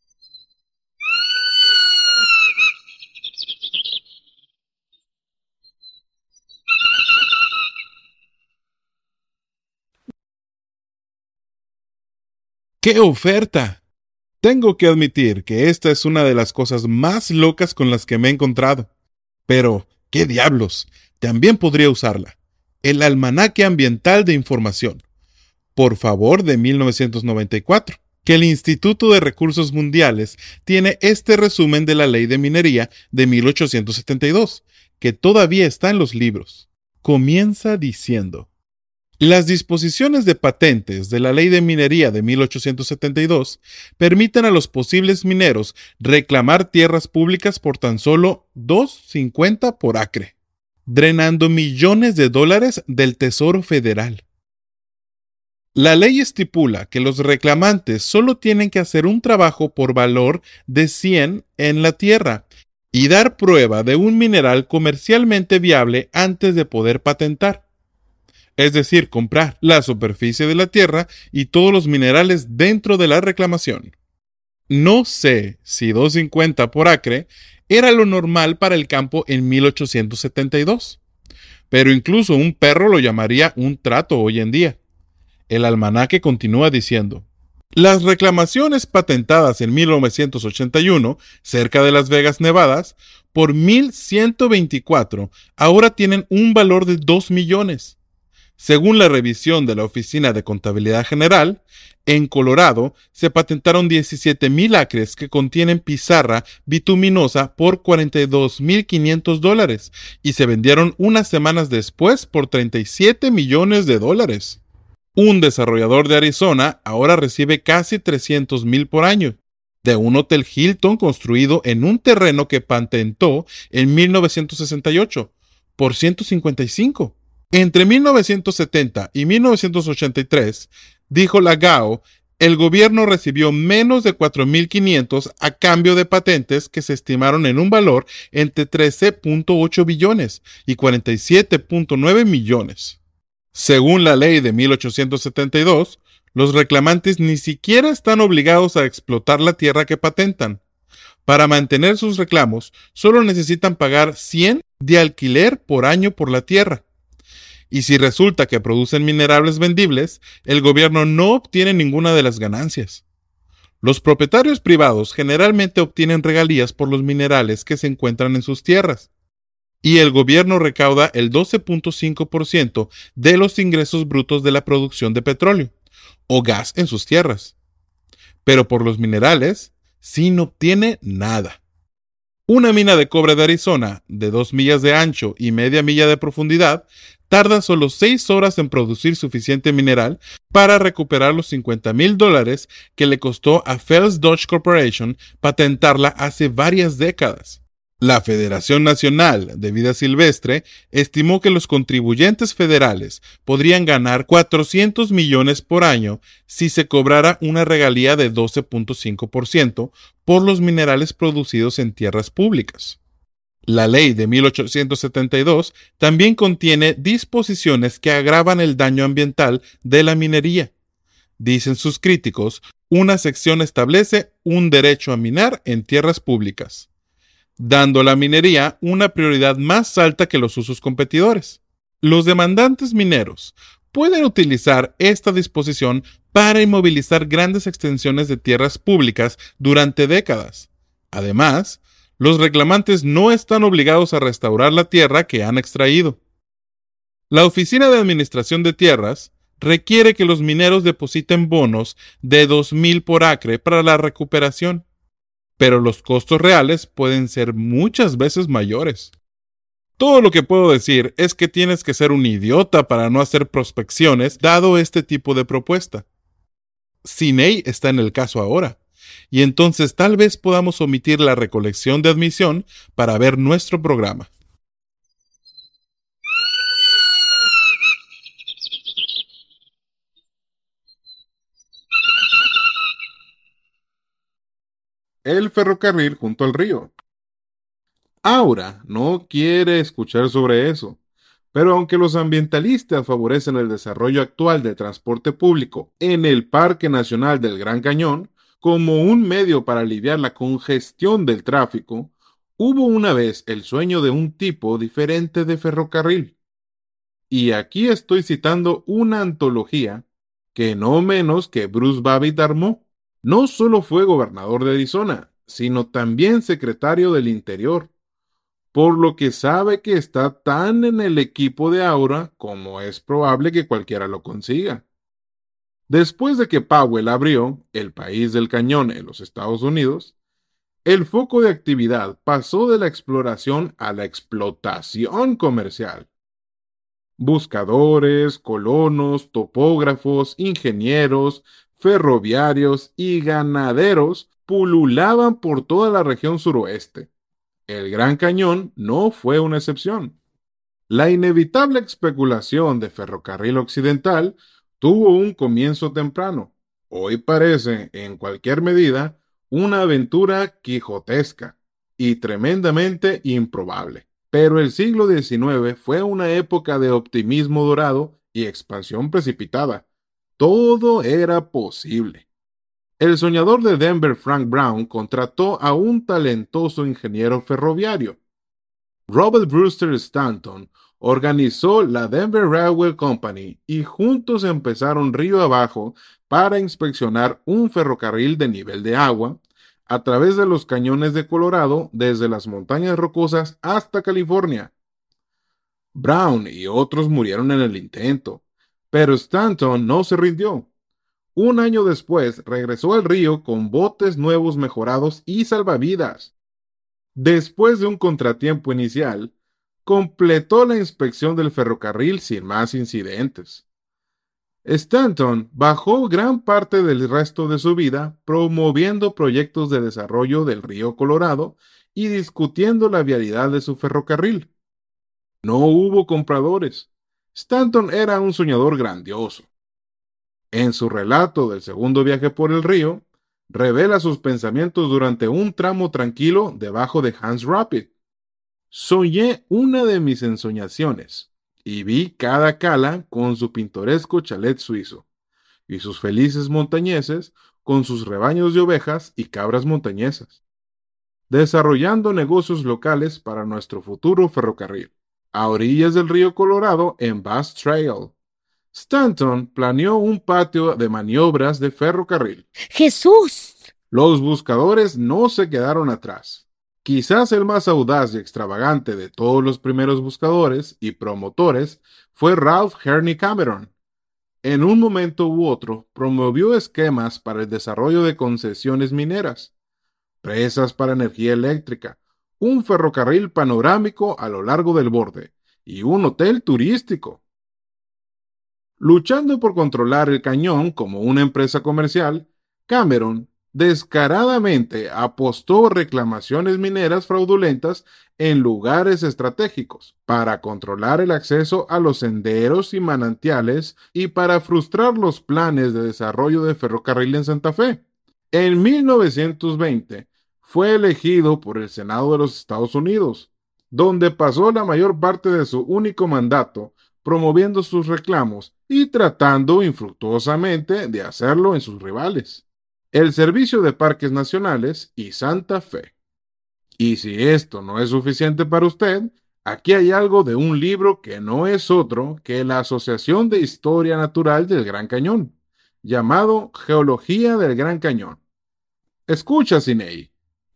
¡Qué oferta! Tengo que admitir que esta es una de las cosas más locas con las que me he encontrado. Pero, ¿qué diablos? También podría usarla. El Almanaque Ambiental de Información. Por favor, de mil novecientos noventa y cuatro. Que el Instituto de Recursos Mundiales tiene este resumen de la Ley de Minería de mil ochocientos setenta y dos, que todavía está en los libros. Comienza diciendo: las disposiciones de patentes de la Ley de Minería de mil ochocientos setenta y dos permiten a los posibles mineros reclamar tierras públicas por tan solo dos cincuenta por acre, drenando millones de dólares del Tesoro Federal. La ley estipula que los reclamantes solo tienen que hacer un trabajo por valor de cien en la tierra y dar prueba de un mineral comercialmente viable antes de poder patentar. Es decir, comprar la superficie de la tierra y todos los minerales dentro de la reclamación. No sé si dos cincuenta por acre era lo normal para el campo en mil ochocientos setenta y dos, pero incluso un perro lo llamaría un trato hoy en día. El almanaque continúa diciendo: las reclamaciones patentadas en mil novecientos ochenta y uno, cerca de Las Vegas, Nevada, por mil ciento veinticuatro, ahora tienen un valor de dos millones. Según la revisión de la Oficina de Contabilidad General, en Colorado se patentaron diecisiete mil acres que contienen pizarra bituminosa por cuarenta y dos mil quinientos dólares y se vendieron unas semanas después por treinta y siete millones de dólares. Un desarrollador de Arizona ahora recibe casi trescientos mil por año de un hotel Hilton construido en un terreno que patentó en mil novecientos sesenta y ocho por ciento cincuenta y cinco. Entre mil novecientos setenta y mil novecientos ochenta y tres, dijo Lagao, el gobierno recibió menos de cuatro mil quinientos a cambio de patentes que se estimaron en un valor entre trece punto ocho billones y cuarenta y siete punto nueve millones. Según la ley de mil ochocientos setenta y dos, los reclamantes ni siquiera están obligados a explotar la tierra que patentan. Para mantener sus reclamos, solo necesitan pagar cien de alquiler por año por la tierra. Y si resulta que producen minerales vendibles, el gobierno no obtiene ninguna de las ganancias. Los propietarios privados generalmente obtienen regalías por los minerales que se encuentran en sus tierras, y el gobierno recauda el doce punto cinco por ciento de los ingresos brutos de la producción de petróleo o gas en sus tierras. Pero por los minerales, sí no obtiene nada. Una mina de cobre de Arizona, de dos millas de ancho y media milla de profundidad, tarda solo seis horas en producir suficiente mineral para recuperar los cincuenta mil dólares que le costó a Fels Dodge Corporation patentarla hace varias décadas. La Federación Nacional de Vida Silvestre estimó que los contribuyentes federales podrían ganar cuatrocientos millones por año si se cobrara una regalía de doce punto cinco por ciento por los minerales producidos en tierras públicas. La ley de mil ochocientos setenta y dos también contiene disposiciones que agravan el daño ambiental de la minería. Dicen sus críticos, una sección establece un derecho a minar en tierras públicas, dando a la minería una prioridad más alta que los usos competidores. Los demandantes mineros pueden utilizar esta disposición para inmovilizar grandes extensiones de tierras públicas durante décadas. Además, los reclamantes no están obligados a restaurar la tierra que han extraído. La Oficina de Administración de Tierras requiere que los mineros depositen bonos de dos mil por acre para la recuperación, pero los costos reales pueden ser muchas veces mayores. Todo lo que puedo decir es que tienes que ser un idiota para no hacer prospecciones dado este tipo de propuesta. Ciney está en el caso ahora, y entonces tal vez podamos omitir la recolección de admisión para ver nuestro programa. El ferrocarril junto al río. Aura no quiere escuchar sobre eso, pero aunque los ambientalistas favorecen el desarrollo actual del transporte público en el Parque Nacional del Gran Cañón como un medio para aliviar la congestión del tráfico, hubo una vez el sueño de un tipo diferente de ferrocarril. Y aquí estoy citando una antología que no menos que Bruce Babbitt armó. No solo fue gobernador de Arizona, sino también secretario del Interior, por lo que sabe que está tan en el equipo de Aura como es probable que cualquiera lo consiga. Después de que Powell abrió el país del cañón en los Estados Unidos, el foco de actividad pasó de la exploración a la explotación comercial. Buscadores, colonos, topógrafos, ingenieros, ferroviarios y ganaderos pululaban por toda la región suroeste. El Gran Cañón no fue una excepción. La inevitable especulación de ferrocarril occidental tuvo un comienzo temprano. Hoy parece, en cualquier medida, una aventura quijotesca y tremendamente improbable. Pero el siglo diecinueve fue una época de optimismo dorado y expansión precipitada. Todo era posible. El soñador de Denver, Frank Brown, contrató a un talentoso ingeniero ferroviario. Robert Brewster Stanton organizó la Denver Railway Company y juntos empezaron río abajo para inspeccionar un ferrocarril de nivel de agua a través de los cañones de Colorado desde las montañas rocosas hasta California. Brown y otros murieron en el intento, pero Stanton no se rindió. Un año después regresó al río con botes nuevos mejorados y salvavidas. Después de un contratiempo inicial, completó la inspección del ferrocarril sin más incidentes. Stanton bajó gran parte del resto de su vida promoviendo proyectos de desarrollo del río Colorado y discutiendo la vialidad de su ferrocarril. No hubo compradores. Stanton era un soñador grandioso. En su relato del segundo viaje por el río, revela sus pensamientos durante un tramo tranquilo debajo de Hans Rapid. Soñé una de mis ensoñaciones y vi cada cala con su pintoresco chalet suizo y sus felices montañeses con sus rebaños de ovejas y cabras montañesas, desarrollando negocios locales para nuestro futuro ferrocarril. A orillas del río Colorado en Bass Trail, Stanton planeó un patio de maniobras de ferrocarril. ¡Jesús! Los buscadores no se quedaron atrás. Quizás el más audaz y extravagante de todos los primeros buscadores y promotores fue Ralph Herney Cameron. En un momento u otro, promovió esquemas para el desarrollo de concesiones mineras, presas para energía eléctrica, un ferrocarril panorámico a lo largo del borde y un hotel turístico. Luchando por controlar el cañón como una empresa comercial, Cameron descaradamente apostó reclamaciones mineras fraudulentas en lugares estratégicos para controlar el acceso a los senderos y manantiales y para frustrar los planes de desarrollo de ferrocarril en Santa Fe. En mil novecientos veinte fue elegido por el Senado de los Estados Unidos, donde pasó la mayor parte de su único mandato promoviendo sus reclamos y tratando infructuosamente de hacerlo en sus rivales, el Servicio de Parques Nacionales y Santa Fe. Y si esto no es suficiente para usted, aquí hay algo de un libro que no es otro que la Asociación de Historia Natural del Gran Cañón, llamado Geología del Gran Cañón. Escucha, Sinei.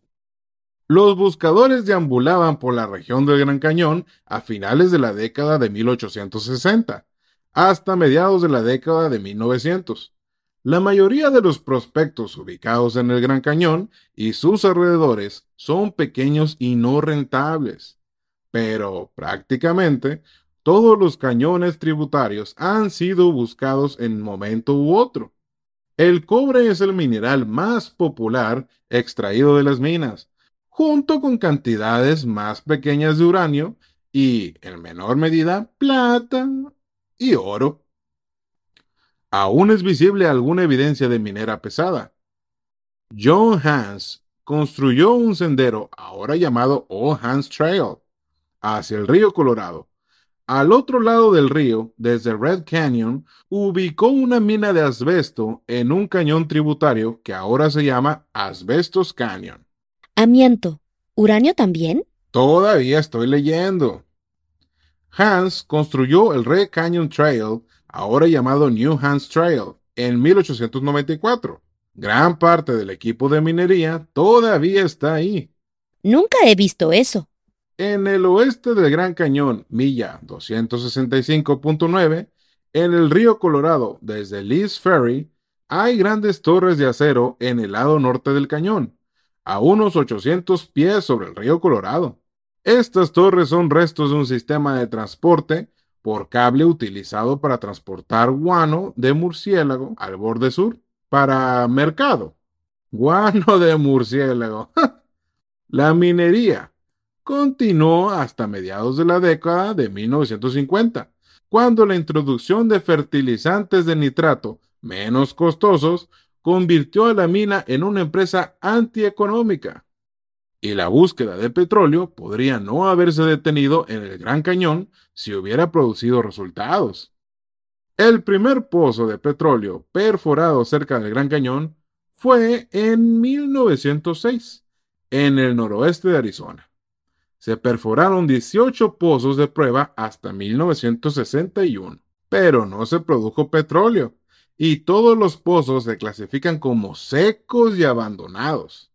Los buscadores deambulaban por la región del Gran Cañón a finales de la década de mil ochocientos sesenta, hasta mediados de la década de mil novecientos. La mayoría de los prospectos ubicados en el Gran Cañón y sus alrededores son pequeños y no rentables, pero prácticamente todos los cañones tributarios han sido buscados en un momento u otro. El cobre es el mineral más popular extraído de las minas, junto con cantidades más pequeñas de uranio y, en menor medida, plata y oro. Aún es visible alguna evidencia de minera pesada. John Hans construyó un sendero, ahora llamado Old Hans Trail, hacia el río Colorado. Al otro lado del río, desde Red Canyon, ubicó una mina de asbesto en un cañón tributario que ahora se llama Asbestos Canyon. Amianto. ¿Uranio también? Todavía estoy leyendo. Hans construyó el Red Canyon Trail, ahora llamado New Hans Trail, en mil ochocientos noventa y cuatro. Gran parte del equipo de minería todavía está ahí. Nunca he visto eso. En el oeste del Gran Cañón, milla doscientos sesenta y cinco punto nueve, en el río Colorado, desde Lee's Ferry, hay grandes torres de acero en el lado norte del cañón, a unos ochocientos pies sobre el río Colorado. Estas torres son restos de un sistema de transporte por cable utilizado para transportar guano de murciélago al borde sur para mercado. Guano de murciélago. La minería continuó hasta mediados de la década de mil novecientos cincuenta, cuando la introducción de fertilizantes de nitrato menos costosos convirtió a la mina en una empresa antieconómica. Y la búsqueda de petróleo podría no haberse detenido en el Gran Cañón si hubiera producido resultados. El primer pozo de petróleo perforado cerca del Gran Cañón fue en mil novecientos seis, en el noroeste de Arizona. Se perforaron dieciocho pozos de prueba hasta mil novecientos sesenta y uno, pero no se produjo petróleo, y todos los pozos se clasifican como secos y abandonados.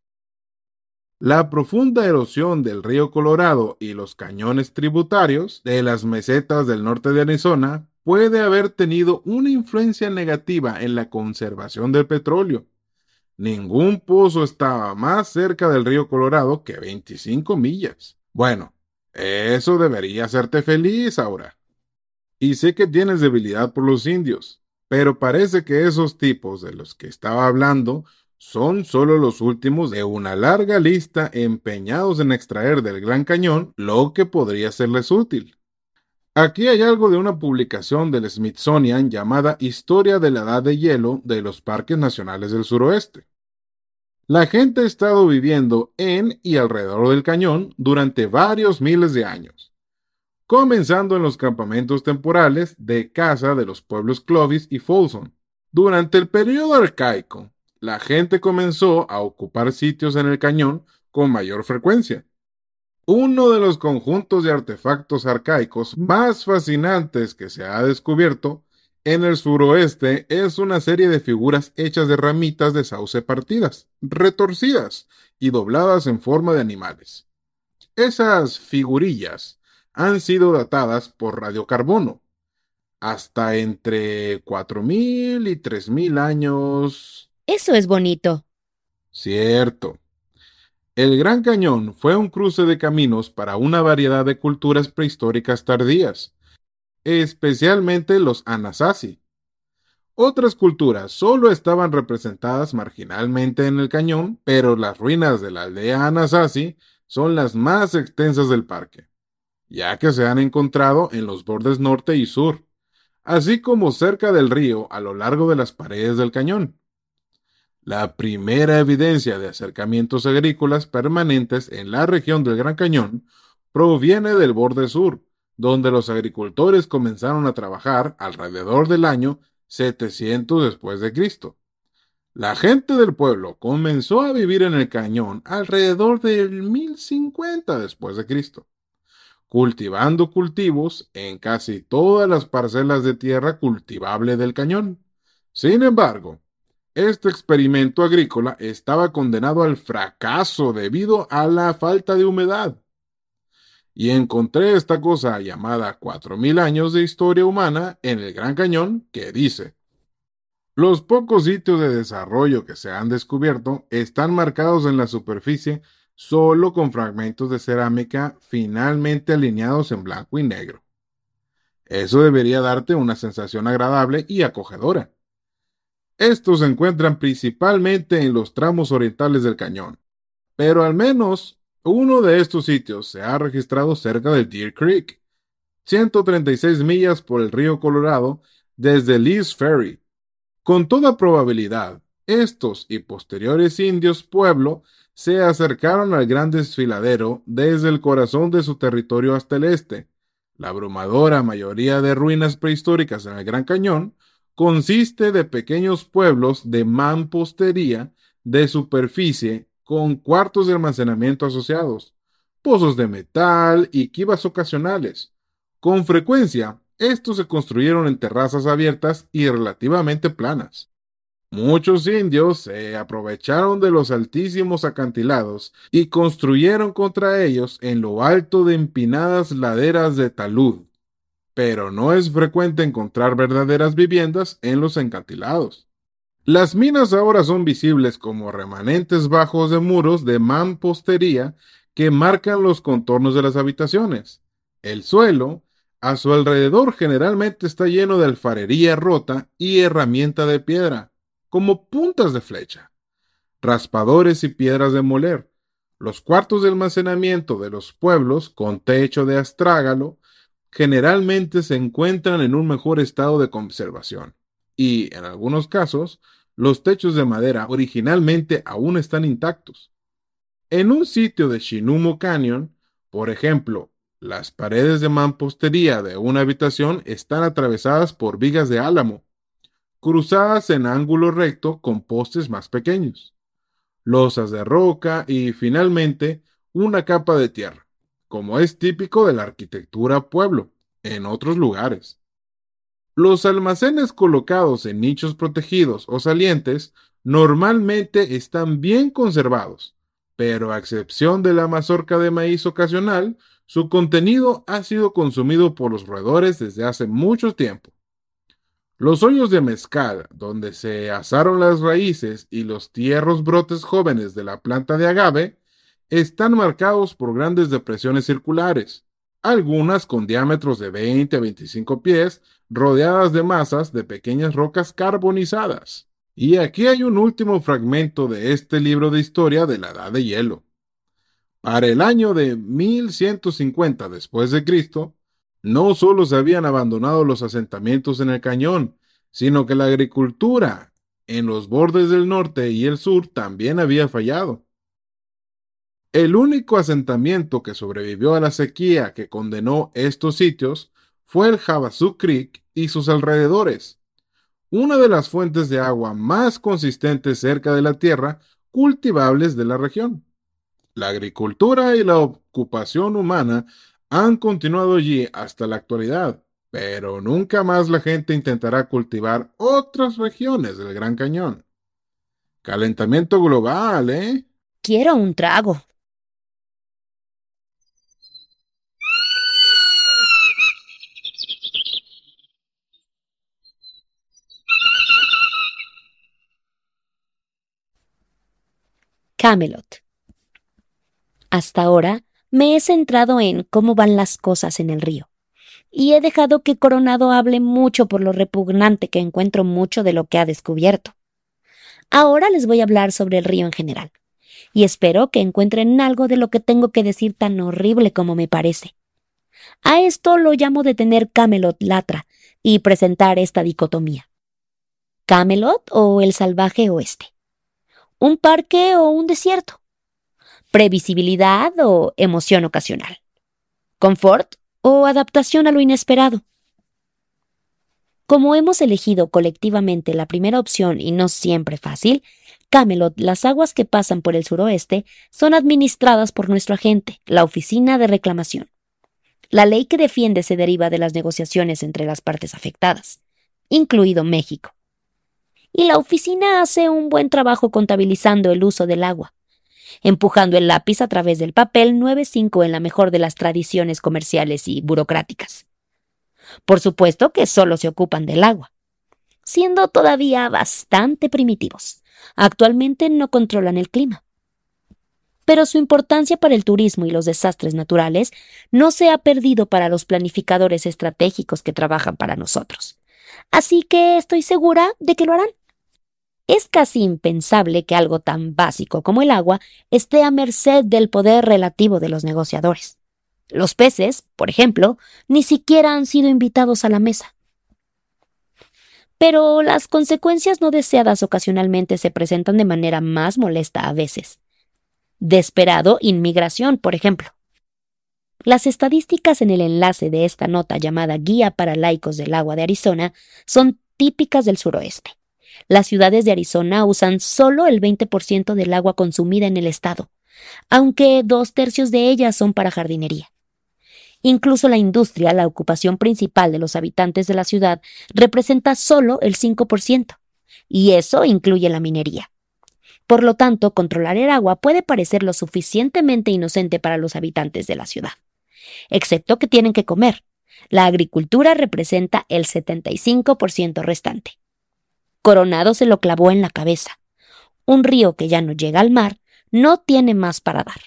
La profunda erosión del río Colorado y los cañones tributarios de las mesetas del norte de Arizona puede haber tenido una influencia negativa en la conservación del petróleo. Ningún pozo estaba más cerca del río Colorado que veinticinco millas. Bueno, eso debería hacerte feliz ahora. Y sé que tienes debilidad por los indios, pero parece que esos tipos de los que estaba hablando son solo los últimos de una larga lista empeñados en extraer del Gran Cañón lo que podría serles útil. Aquí hay algo de una publicación del Smithsonian llamada Historia de la Edad de Hielo de los Parques Nacionales del Suroeste. La gente ha estado viviendo en y alrededor del cañón durante varios miles de años, comenzando en los campamentos temporales de caza de los pueblos Clovis y Folsom. Durante el periodo arcaico, la gente comenzó a ocupar sitios en el cañón con mayor frecuencia. Uno de los conjuntos de artefactos arcaicos más fascinantes que se ha descubierto en el suroeste es una serie de figuras hechas de ramitas de sauce partidas, retorcidas y dobladas en forma de animales. Esas figurillas han sido datadas por radiocarbono hasta entre cuatro mil y tres mil años. Eso es bonito. Cierto. El Gran Cañón fue un cruce de caminos para una variedad de culturas prehistóricas tardías, especialmente los Anasazi. Otras culturas solo estaban representadas marginalmente en el cañón, pero las ruinas de la aldea Anasazi son las más extensas del parque, ya que se han encontrado en los bordes norte y sur, así como cerca del río a lo largo de las paredes del cañón. La primera evidencia de acercamientos agrícolas permanentes en la región del Gran Cañón proviene del borde sur, donde los agricultores comenzaron a trabajar alrededor del año setecientos después de Cristo. La gente del pueblo comenzó a vivir en el cañón alrededor del mil cincuenta después de Cristo, cultivando cultivos en casi todas las parcelas de tierra cultivable del cañón. Sin embargo, este experimento agrícola estaba condenado al fracaso debido a la falta de humedad. Y encontré esta cosa llamada cuatro mil años de historia humana en el Gran Cañón que dice: los pocos sitios de desarrollo que se han descubierto están marcados en la superficie solo con fragmentos de cerámica finalmente alineados en blanco y negro. Eso debería darte una sensación agradable y acogedora. Estos se encuentran principalmente en los tramos orientales del cañón, pero al menos uno de estos sitios se ha registrado cerca del Deer Creek, ciento treinta y seis millas por el río Colorado desde Lee's Ferry. Con toda probabilidad, estos y posteriores indios pueblo se acercaron al gran desfiladero desde el corazón de su territorio hasta el este. La abrumadora mayoría de ruinas prehistóricas en el Gran Cañón consiste de pequeños pueblos de mampostería de superficie con cuartos de almacenamiento asociados, pozos de metal y quivas ocasionales. Con frecuencia, estos se construyeron en terrazas abiertas y relativamente planas. Muchos indios se aprovecharon de los altísimos acantilados y construyeron contra ellos en lo alto de empinadas laderas de talud, pero no es frecuente encontrar verdaderas viviendas en los acantilados. Las minas ahora son visibles como remanentes bajos de muros de mampostería que marcan los contornos de las habitaciones. El suelo a su alrededor generalmente está lleno de alfarería rota y herramienta de piedra, como puntas de flecha, raspadores y piedras de moler. Los cuartos de almacenamiento de los pueblos con techo de astrágalo generalmente se encuentran en un mejor estado de conservación y, en algunos casos, los techos de madera originalmente aún están intactos. En un sitio de Shinumo Canyon, por ejemplo, las paredes de mampostería de una habitación están atravesadas por vigas de álamo, cruzadas en ángulo recto con postes más pequeños, losas de roca y, finalmente, una capa de tierra, como es típico de la arquitectura pueblo en otros lugares. Los almacenes colocados en nichos protegidos o salientes normalmente están bien conservados, pero a excepción de la mazorca de maíz ocasional, su contenido ha sido consumido por los roedores desde hace mucho tiempo. Los hoyos de mezcal, donde se asaron las raíces y los tiernos brotes jóvenes de la planta de agave, están marcados por grandes depresiones circulares, algunas con diámetros de veinte a veinticinco pies, rodeadas de masas de pequeñas rocas carbonizadas. Y aquí hay un último fragmento de este libro de historia de la Edad de Hielo. Para el año de mil ciento cincuenta después de Cristo, no solo se habían abandonado los asentamientos en el cañón, sino que la agricultura en los bordes del norte y el sur también había fallado. El único asentamiento que sobrevivió a la sequía que condenó estos sitios fue el Havasu Creek y sus alrededores, una de las fuentes de agua más consistentes cerca de la tierra cultivables de la región. La agricultura y la ocupación humana han continuado allí hasta la actualidad, pero nunca más la gente intentará cultivar otras regiones del Gran Cañón. Calentamiento global, ¿eh? Quiero un trago. Camelot. Hasta ahora me he centrado en cómo van las cosas en el río. y he dejado que Coronado hable mucho por lo repugnante que encuentro mucho de lo que ha descubierto. Ahora les voy a hablar sobre el río en general, y espero que encuentren algo de lo que tengo que decir tan horrible como me parece. A esto lo llamo de tener Camelot Latra y presentar esta dicotomía. ¿Camelot o el salvaje oeste? ¿Un parque o un desierto? ¿Previsibilidad o emoción ocasional? ¿Confort o adaptación a lo inesperado? Como hemos elegido colectivamente la primera opción y no siempre fácil, Camelot, las aguas que pasan por el suroeste, son administradas por nuestro agente, la Oficina de Reclamación. La ley que defiende se deriva de las negociaciones entre las partes afectadas, incluido México. Y la oficina hace un buen trabajo contabilizando el uso del agua, empujando el lápiz a través del papel nueve cinco en la mejor de las tradiciones comerciales y burocráticas. Por supuesto que solo se ocupan del agua, siendo todavía bastante primitivos. Actualmente no controlan el clima. Pero su importancia para el turismo y los desastres naturales no se ha perdido para los planificadores estratégicos que trabajan para nosotros. Así que estoy segura de que lo harán. Es casi impensable que algo tan básico como el agua esté a merced del poder relativo de los negociadores. Los peces, por ejemplo, ni siquiera han sido invitados a la mesa. Pero las consecuencias no deseadas ocasionalmente se presentan de manera más molesta a veces. Desperado inmigración, por ejemplo. Las estadísticas en el enlace de esta nota llamada Guía para Laicos del Agua de Arizona son típicas del suroeste. Las ciudades de Arizona usan solo el veinte por ciento del agua consumida en el estado, aunque dos tercios de ellas son para jardinería. Incluso la industria, la ocupación principal de los habitantes de la ciudad, representa solo el cinco por ciento, y eso incluye la minería. Por lo tanto, controlar el agua puede parecer lo suficientemente inocente para los habitantes de la ciudad, excepto que tienen que comer. La agricultura representa el setenta y cinco por ciento restante. Coronado se lo clavó en la cabeza. Un río que ya no llega al mar no tiene más para dar.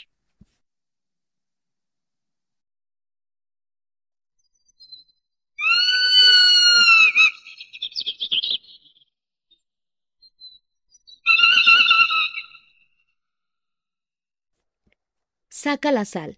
Saca la sal.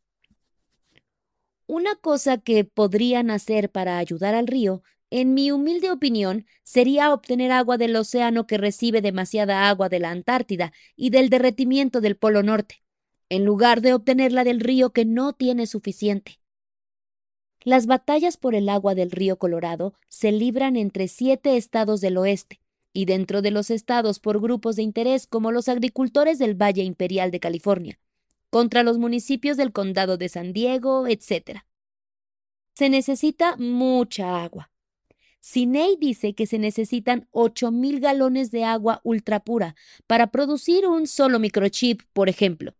Una cosa que podrían hacer para ayudar al río, en mi humilde opinión, sería obtener agua del océano que recibe demasiada agua de la Antártida y del derretimiento del Polo Norte, en lugar de obtenerla del río que no tiene suficiente. Las batallas por el agua del río Colorado se libran entre siete estados del oeste, y dentro de los estados por grupos de interés como los agricultores del Valle Imperial de California, contra los municipios del condado de San Diego, etcétera. Se necesita mucha agua. Sinei dice que se necesitan ocho mil galones de agua ultrapura para producir un solo microchip, por ejemplo.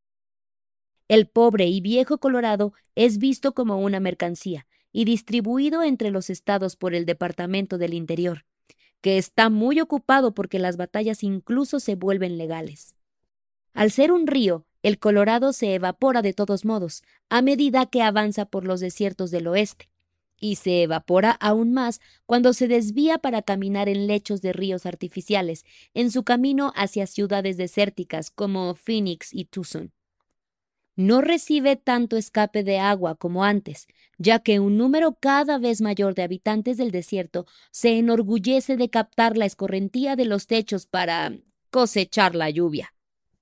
El pobre y viejo Colorado es visto como una mercancía y distribuido entre los estados por el Departamento del Interior, que está muy ocupado porque las batallas incluso se vuelven legales. Al ser un río, el Colorado se evapora de todos modos, a medida que avanza por los desiertos del oeste, y se evapora aún más cuando se desvía para caminar en lechos de ríos artificiales en su camino hacia ciudades desérticas como Phoenix y Tucson. No recibe tanto escape de agua como antes, ya que un número cada vez mayor de habitantes del desierto se enorgullece de captar la escorrentía de los techos para cosechar la lluvia.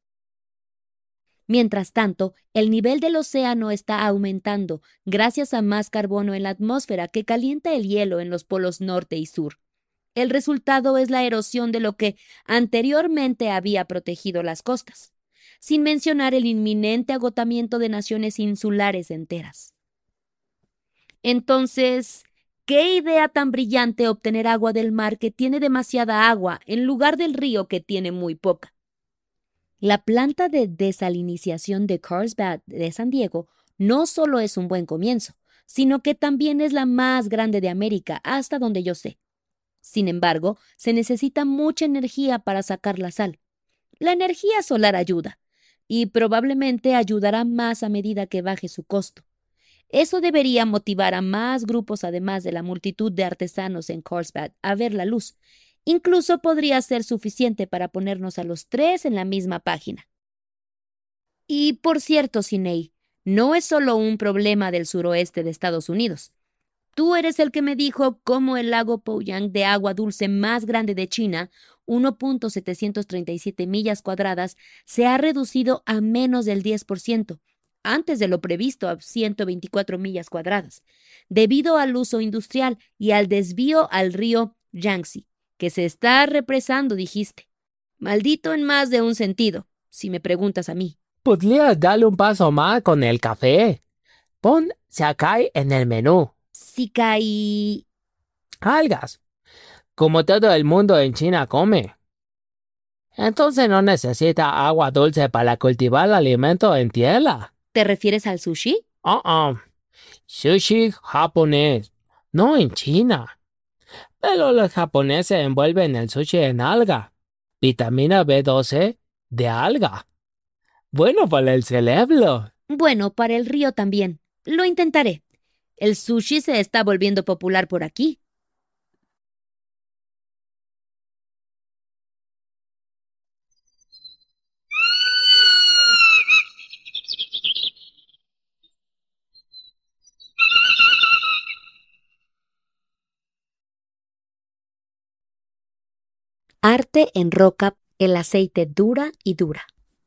Mientras tanto, el nivel del océano está aumentando gracias a más carbono en la atmósfera que calienta el hielo en los polos norte y sur. El resultado es la erosión de lo que anteriormente había protegido las costas, sin mencionar el inminente agotamiento de naciones insulares enteras. Entonces, ¿qué idea tan brillante obtener agua del mar que tiene demasiada agua en lugar del río que tiene muy poca? La planta de desalinización de Carlsbad de San Diego no solo es un buen comienzo, sino que también es la más grande de América, hasta donde yo sé. Sin embargo, se necesita mucha energía para sacar la sal. La energía solar ayuda, y probablemente ayudará más a medida que baje su costo. Eso debería motivar a más grupos, además de la multitud de artesanos en Carlsbad, a ver la luz. Incluso podría ser suficiente para ponernos a los tres en la misma página. Y por cierto, Sinei, no es solo un problema del suroeste de Estados Unidos. Tú eres el que me dijo cómo el lago Poyang de agua dulce más grande de China, uno punto setecientos treinta y siete millas cuadradas, se ha reducido a menos del diez por ciento, antes de lo previsto a ciento veinticuatro millas cuadradas, debido al uso industrial y al desvío al río Yangtze, que se está represando, dijiste. Maldito en más de un sentido, si me preguntas a mí. Podrías darle un paso más con el café. Pon Sakai en el menú. Sikai... Algas, como todo el mundo en China come. Entonces no necesita agua dulce para cultivar el alimento en tierra. ¿Te refieres al sushi? Uh-uh. Sushi japonés, no en China. Pero los japoneses envuelven el sushi en alga. Vitamina B doce de alga. Bueno para el cerebro. Bueno, para el río también. Lo intentaré. El sushi se está volviendo popular por aquí. Arte en roca, el aceite dura y dura.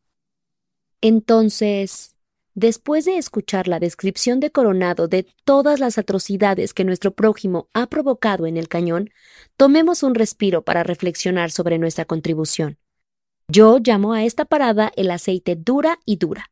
Entonces, después de escuchar la descripción de Coronado de todas las atrocidades que nuestro prójimo ha provocado en el cañón, tomemos un respiro para reflexionar sobre nuestra contribución. Yo llamo a esta parada el aceite dura y dura.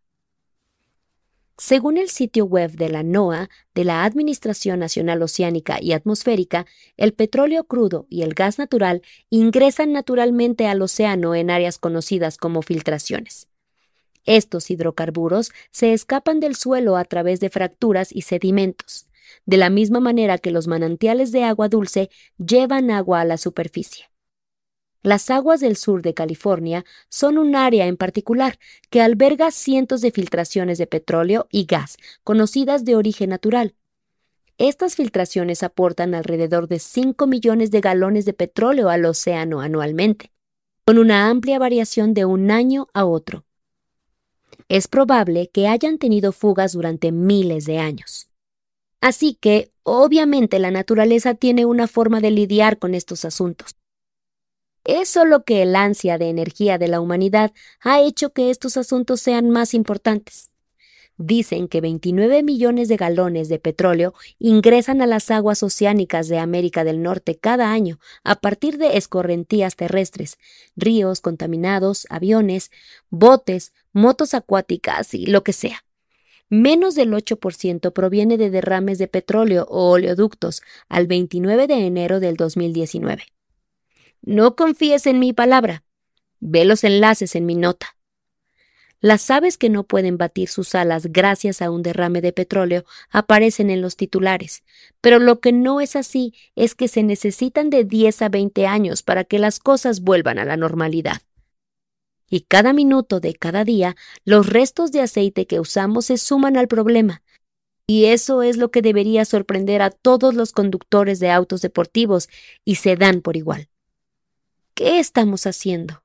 Según el sitio web de la NOAA, de la Administración Nacional Oceánica y Atmosférica, el petróleo crudo y el gas natural ingresan naturalmente al océano en áreas conocidas como filtraciones. Estos hidrocarburos se escapan del suelo a través de fracturas y sedimentos, de la misma manera que los manantiales de agua dulce llevan agua a la superficie. Las aguas del sur de California son un área en particular que alberga cientos de filtraciones de petróleo y gas, conocidas de origen natural. Estas filtraciones aportan alrededor de cinco millones de galones de petróleo al océano anualmente, con una amplia variación de un año a otro. Es probable que hayan tenido fugas durante miles de años. Así que, obviamente, la naturaleza tiene una forma de lidiar con estos asuntos. Es solo que el ansia de energía de la humanidad ha hecho que estos asuntos sean más importantes. Dicen que veintinueve millones de galones de petróleo ingresan a las aguas oceánicas de América del Norte cada año a partir de escorrentías terrestres, ríos contaminados, aviones, botes, motos acuáticas y lo que sea. Menos del ocho por ciento proviene de derrames de petróleo o oleoductos al veintinueve de enero del dos mil diecinueve. No confíes en mi palabra. Ve los enlaces en mi nota. Las aves que no pueden batir sus alas gracias a un derrame de petróleo aparecen en los titulares, pero lo que no es así es que se necesitan de diez a veinte años para que las cosas vuelvan a la normalidad. Y cada minuto de cada día, los restos de aceite que usamos se suman al problema. Y eso es lo que debería sorprender a todos los conductores de autos deportivos y se dan por igual. ¿Qué estamos haciendo?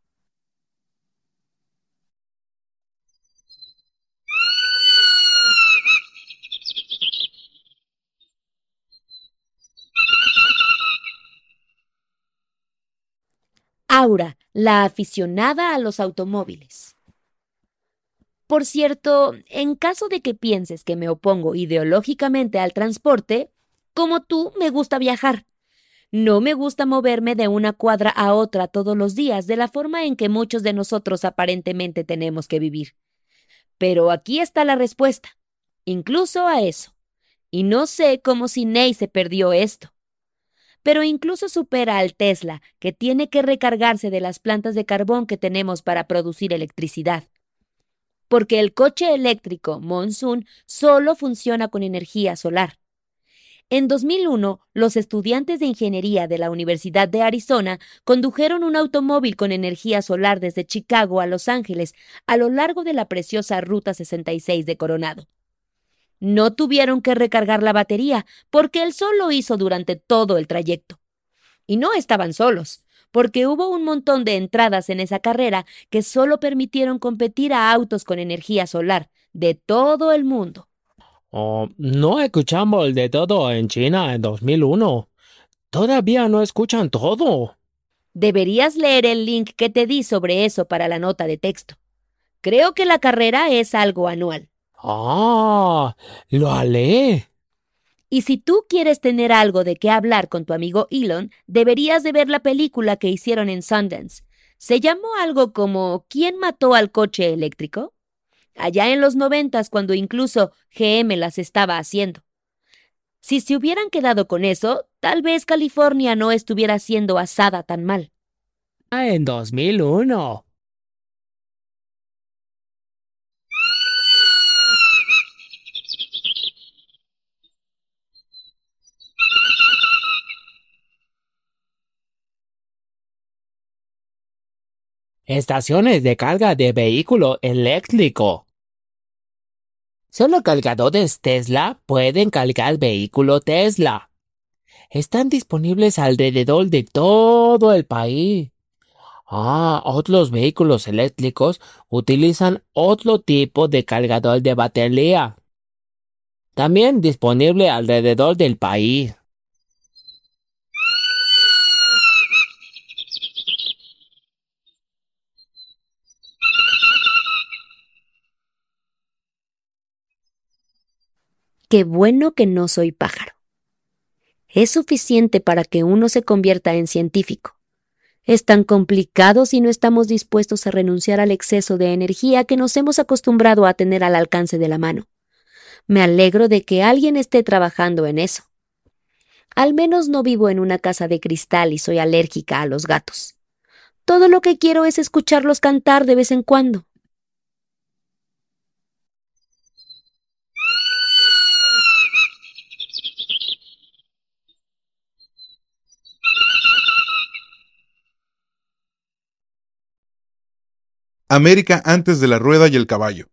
Aura, la aficionada a los automóviles. Por cierto, en caso de que pienses que me opongo ideológicamente al transporte, como tú, me gusta viajar. No me gusta moverme de una cuadra a otra todos los días de la forma en que muchos de nosotros aparentemente tenemos que vivir. Pero aquí está la respuesta, incluso a eso. Y no sé cómo Sinei se perdió esto. Pero incluso supera al Tesla, que tiene que recargarse de las plantas de carbón que tenemos para producir electricidad. Porque el coche eléctrico Monsoon solo funciona con energía solar. En dos mil uno, los estudiantes de ingeniería de la Universidad de Arizona condujeron un automóvil con energía solar desde Chicago a Los Ángeles a lo largo de la preciosa Ruta sesenta y seis de Coronado. No tuvieron que recargar la batería, porque el sol lo hizo durante todo el trayecto. Y no estaban solos, porque hubo un montón de entradas en esa carrera que solo permitieron competir a autos con energía solar de todo el mundo. Oh, no escuchamos de todo en China en dos mil uno. Todavía no escuchan todo. Deberías leer el link que te di sobre eso para la nota de texto. Creo que la carrera es algo anual. Ah, lo haré. Y si tú quieres tener algo de qué hablar con tu amigo Elon, deberías de ver la película que hicieron en Sundance. Se llamó algo como ¿Quién mató al coche eléctrico? Allá en los noventas, cuando incluso G M las estaba haciendo. Si se hubieran quedado con eso, tal vez California no estuviera siendo asada tan mal. Ah, en dos mil uno. Estaciones de carga de vehículo eléctrico. Solo cargadores Tesla pueden cargar vehículo Tesla. Están disponibles alrededor de todo el país. Ah, otros vehículos eléctricos utilizan otro tipo de cargador de batería. También disponible alrededor del país. Qué bueno que no soy pájaro. Es suficiente para que uno se convierta en científico. Es tan complicado si no estamos dispuestos a renunciar al exceso de energía que nos hemos acostumbrado a tener al alcance de la mano. Me alegro de que alguien esté trabajando en eso. Al menos no vivo en una casa de cristal y soy alérgica a los gatos. Todo lo que quiero es escucharlos cantar de vez en cuando. América antes de la rueda y el caballo.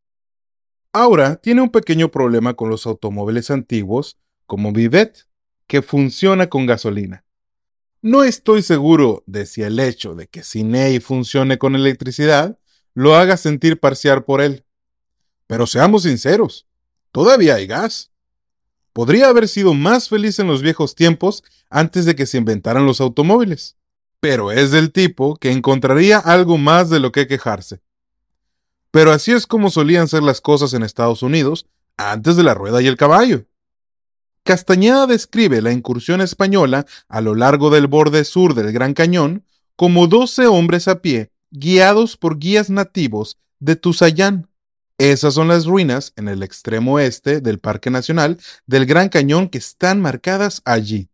Ahora tiene un pequeño problema con los automóviles antiguos, como Vivette, que funciona con gasolina. No estoy seguro de si el hecho de que Ciney funcione con electricidad lo haga sentir parciar por él. Pero seamos sinceros, todavía hay gas. Podría haber sido más feliz en los viejos tiempos antes de que se inventaran los automóviles. Pero es del tipo que encontraría algo más de lo que quejarse. Pero así es como solían ser las cosas en Estados Unidos antes de la rueda y el caballo. Castañeda describe la incursión española a lo largo del borde sur del Gran Cañón como doce hombres a pie guiados por guías nativos de Tuzayán. Esas son las ruinas en el extremo este del Parque Nacional del Gran Cañón que están marcadas allí.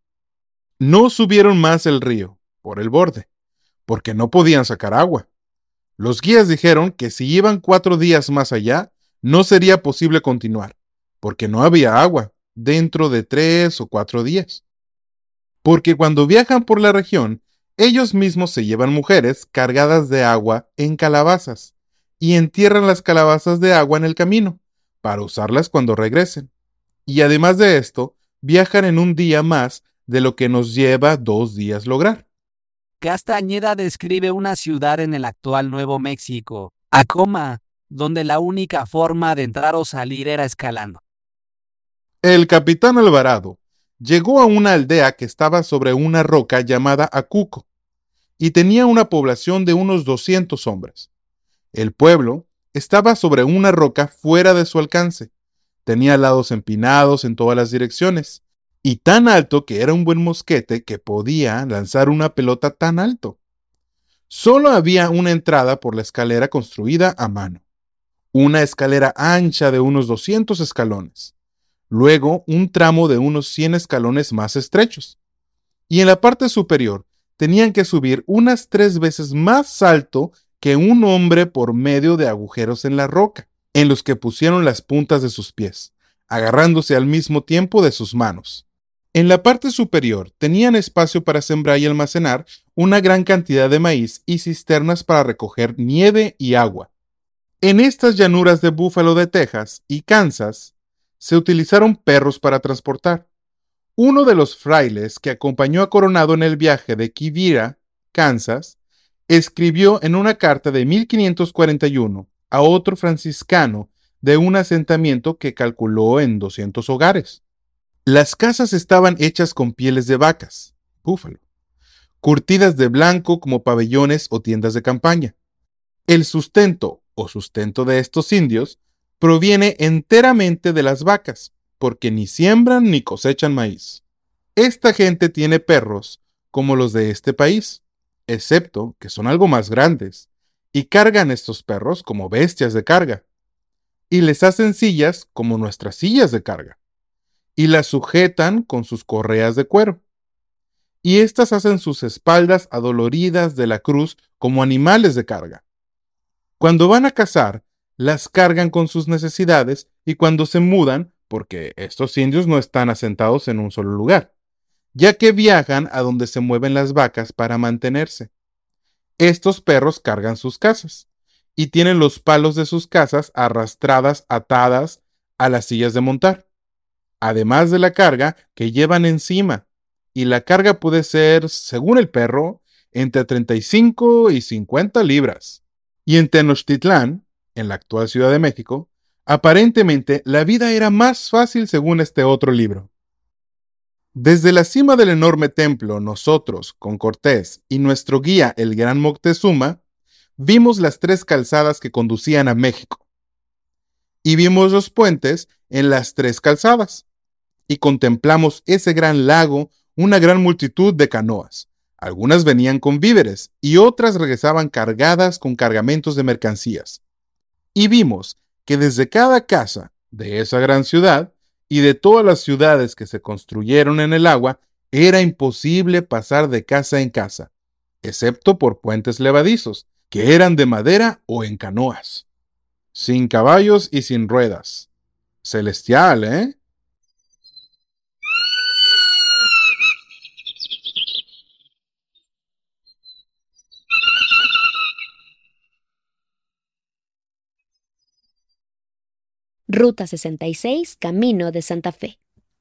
No subieron más el río, por el borde, porque no podían sacar agua. Los guías dijeron que si iban cuatro días más allá, no sería posible continuar, porque no había agua dentro de tres o cuatro días. Porque cuando viajan por la región, ellos mismos se llevan mujeres cargadas de agua en calabazas y entierran las calabazas de agua en el camino, para usarlas cuando regresen. Y además de esto, viajan en un día más de lo que nos lleva dos días lograr. Castañeda describe una ciudad en el actual Nuevo México, Acoma, donde la única forma de entrar o salir era escalando. El capitán Alvarado llegó a una aldea que estaba sobre una roca llamada Acuco y tenía una población de unos doscientos hombres. El pueblo estaba sobre una roca fuera de su alcance. Tenía lados empinados en todas las direcciones y tan alto que era un buen mosquete que podía lanzar una pelota tan alto. Solo había una entrada por la escalera construida a mano. Una escalera ancha de unos doscientos escalones. Luego un tramo de unos cien escalones más estrechos. Y en la parte superior tenían que subir unas tres veces más alto que un hombre por medio de agujeros en la roca, en los que pusieron las puntas de sus pies, agarrándose al mismo tiempo de sus manos. En la parte superior tenían espacio para sembrar y almacenar una gran cantidad de maíz y cisternas para recoger nieve y agua. En estas llanuras de Búfalo de Texas y Kansas, se utilizaron perros para transportar. Uno de los frailes que acompañó a Coronado en el viaje de Quivira, Kansas, escribió en una carta de mil quinientos cuarenta y uno a otro franciscano de un asentamiento que calculó en doscientos hogares. Las casas estaban hechas con pieles de vacas, búfalo, curtidas de blanco como pabellones o tiendas de campaña. El sustento o sustento de estos indios proviene enteramente de las vacas, porque ni siembran ni cosechan maíz. Esta gente tiene perros como los de este país, excepto que son algo más grandes, y cargan estos perros como bestias de carga, y les hacen sillas como nuestras sillas de carga, y las sujetan con sus correas de cuero. Y éstas hacen sus espaldas adoloridas de la cruz como animales de carga. Cuando van a cazar, las cargan con sus necesidades, y cuando se mudan, porque estos indios no están asentados en un solo lugar, ya que viajan a donde se mueven las vacas para mantenerse. Estos perros cargan sus casas, y tienen los palos de sus casas arrastradas atadas a las sillas de montar, además de la carga que llevan encima, y la carga puede ser, según el perro, entre treinta y cinco y cincuenta libras. Y en Tenochtitlán, en la actual Ciudad de México, aparentemente la vida era más fácil según este otro libro. Desde la cima del enorme templo, nosotros, con Cortés y nuestro guía, el gran Moctezuma, vimos las tres calzadas que conducían a México. Y vimos los puentes en las tres calzadas. Y contemplamos ese gran lago, una gran multitud de canoas. Algunas venían con víveres y otras regresaban cargadas con cargamentos de mercancías. Y vimos que desde cada casa de esa gran ciudad y de todas las ciudades que se construyeron en el agua, era imposible pasar de casa en casa, excepto por puentes levadizos, que eran de madera o en canoas, sin caballos y sin ruedas. Celestial, ¿eh? Ruta sesenta y seis, Camino de Santa Fe.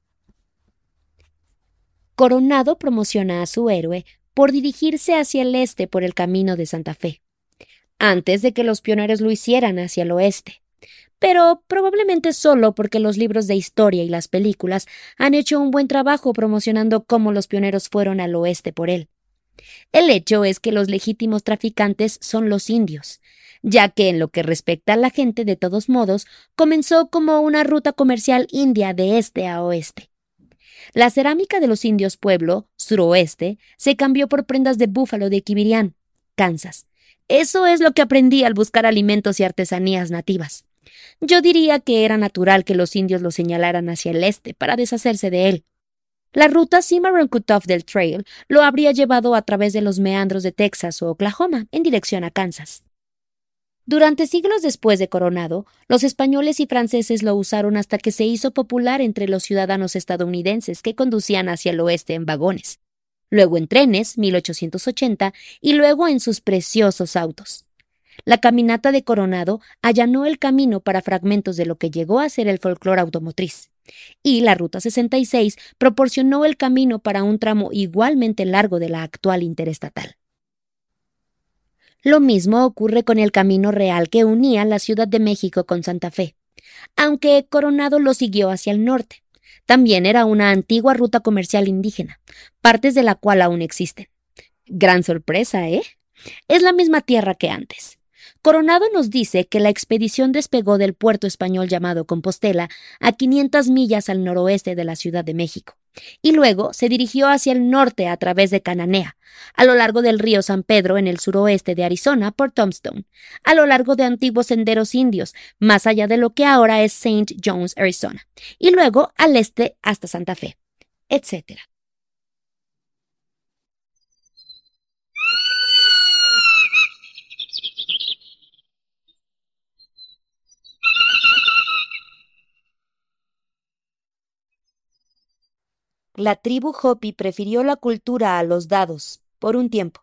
Coronado promociona a su héroe por dirigirse hacia el este por el Camino de Santa Fe, antes de que los pioneros lo hicieran hacia el oeste, pero probablemente solo porque los libros de historia y las películas han hecho un buen trabajo promocionando cómo los pioneros fueron al oeste por él. El hecho es que los legítimos traficantes son los indios, ya que en lo que respecta a la gente, de todos modos, comenzó como una ruta comercial india de este a oeste. La cerámica de los indios pueblo, suroeste, se cambió por prendas de búfalo de Quivirián, Kansas. Eso es lo que aprendí al buscar alimentos y artesanías nativas. Yo diría que era natural que los indios lo señalaran hacia el este para deshacerse de él. La ruta Cimarron Cutoff del Trail lo habría llevado a través de los meandros de Texas o Oklahoma en dirección a Kansas. Durante siglos después de Coronado, los españoles y franceses lo usaron hasta que se hizo popular entre los ciudadanos estadounidenses que conducían hacia el oeste en vagones, luego en trenes, mil ochocientos ochenta, y luego en sus preciosos autos. La caminata de Coronado allanó el camino para fragmentos de lo que llegó a ser el folclore automotriz, y la Ruta sesenta y seis proporcionó el camino para un tramo igualmente largo de la actual interestatal. Lo mismo ocurre con el camino real que unía la Ciudad de México con Santa Fe, aunque Coronado lo siguió hacia el norte. También era una antigua ruta comercial indígena, partes de la cual aún existen. Gran sorpresa, ¿eh? Es la misma tierra que antes. Coronado nos dice que la expedición despegó del puerto español llamado Compostela a quinientas millas al noroeste de la Ciudad de México, y luego se dirigió hacia el norte a través de Cananea, a lo largo del río San Pedro en el suroeste de Arizona por Tombstone, a lo largo de antiguos senderos indios, más allá de lo que ahora es Saint John's, Arizona, y luego al este hasta Santa Fe, etcétera. La tribu Hopi prefirió la cultura a los dados, por un tiempo.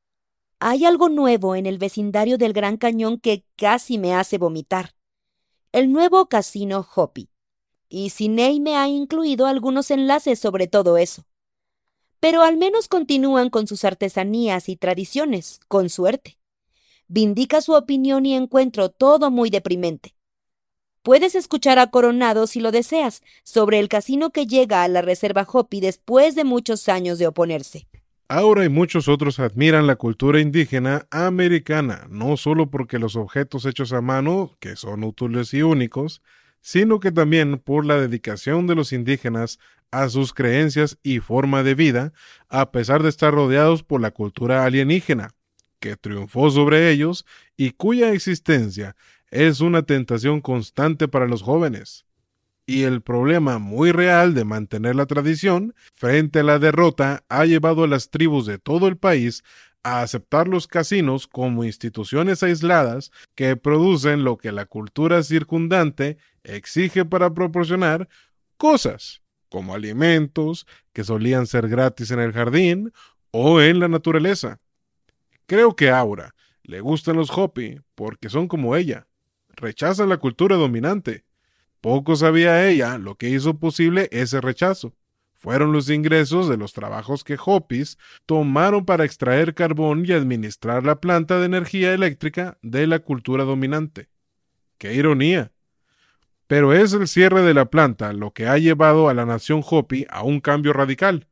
Hay algo nuevo en el vecindario del Gran Cañón que casi me hace vomitar. el nuevo casino Hopi. Y Sinei me ha incluido algunos enlaces sobre todo eso. Pero al menos continúan con sus artesanías y tradiciones, con suerte. Vindica su opinión y encuentro todo muy deprimente. Puedes escuchar a Coronado si lo deseas, sobre el casino que llega a la reserva Hopi después de muchos años de oponerse. Aura y muchos otros admiran la cultura indígena americana, no solo porque los objetos hechos a mano, que son útiles y únicos, sino que también por la dedicación de los indígenas a sus creencias y forma de vida, a pesar de estar rodeados por la cultura alienígena, que triunfó sobre ellos y cuya existencia es una tentación constante para los jóvenes. Y el problema muy real de mantener la tradición frente a la derrota ha llevado a las tribus de todo el país a aceptar los casinos como instituciones aisladas que producen lo que la cultura circundante exige para proporcionar cosas, como alimentos que solían ser gratis en el jardín o en la naturaleza. Creo que a Aura le gustan los Hopi porque son como ella, rechazan la cultura dominante. Poco sabía ella lo que hizo posible ese rechazo. Fueron los ingresos de los trabajos que Hopis tomaron para extraer carbón y administrar la planta de energía eléctrica de la cultura dominante. ¡Qué ironía! Pero es el cierre de la planta lo que ha llevado a la nación Hopi a un cambio radical,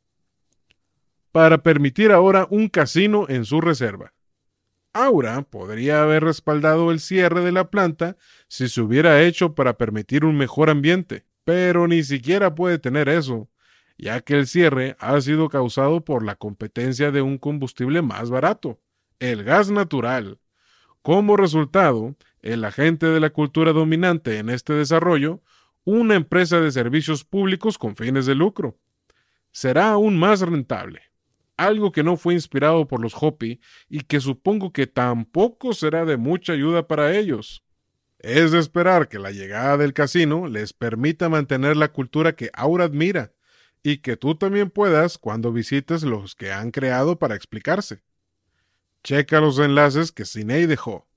para permitir ahora un casino en su reserva. Aura podría haber respaldado el cierre de la planta si se hubiera hecho para permitir un mejor ambiente, pero ni siquiera puede tener eso, ya que el cierre ha sido causado por la competencia de un combustible más barato, el gas natural. Como resultado, el agente de la cultura dominante en este desarrollo, una empresa de servicios públicos con fines de lucro, será aún más rentable. Algo que no fue inspirado por los Hopi y que supongo que tampoco será de mucha ayuda para ellos. Es de esperar que la llegada del casino les permita mantener la cultura que Aura admira y que tú también puedas cuando visites los que han creado para explicarse. Checa los enlaces que Sinei dejó.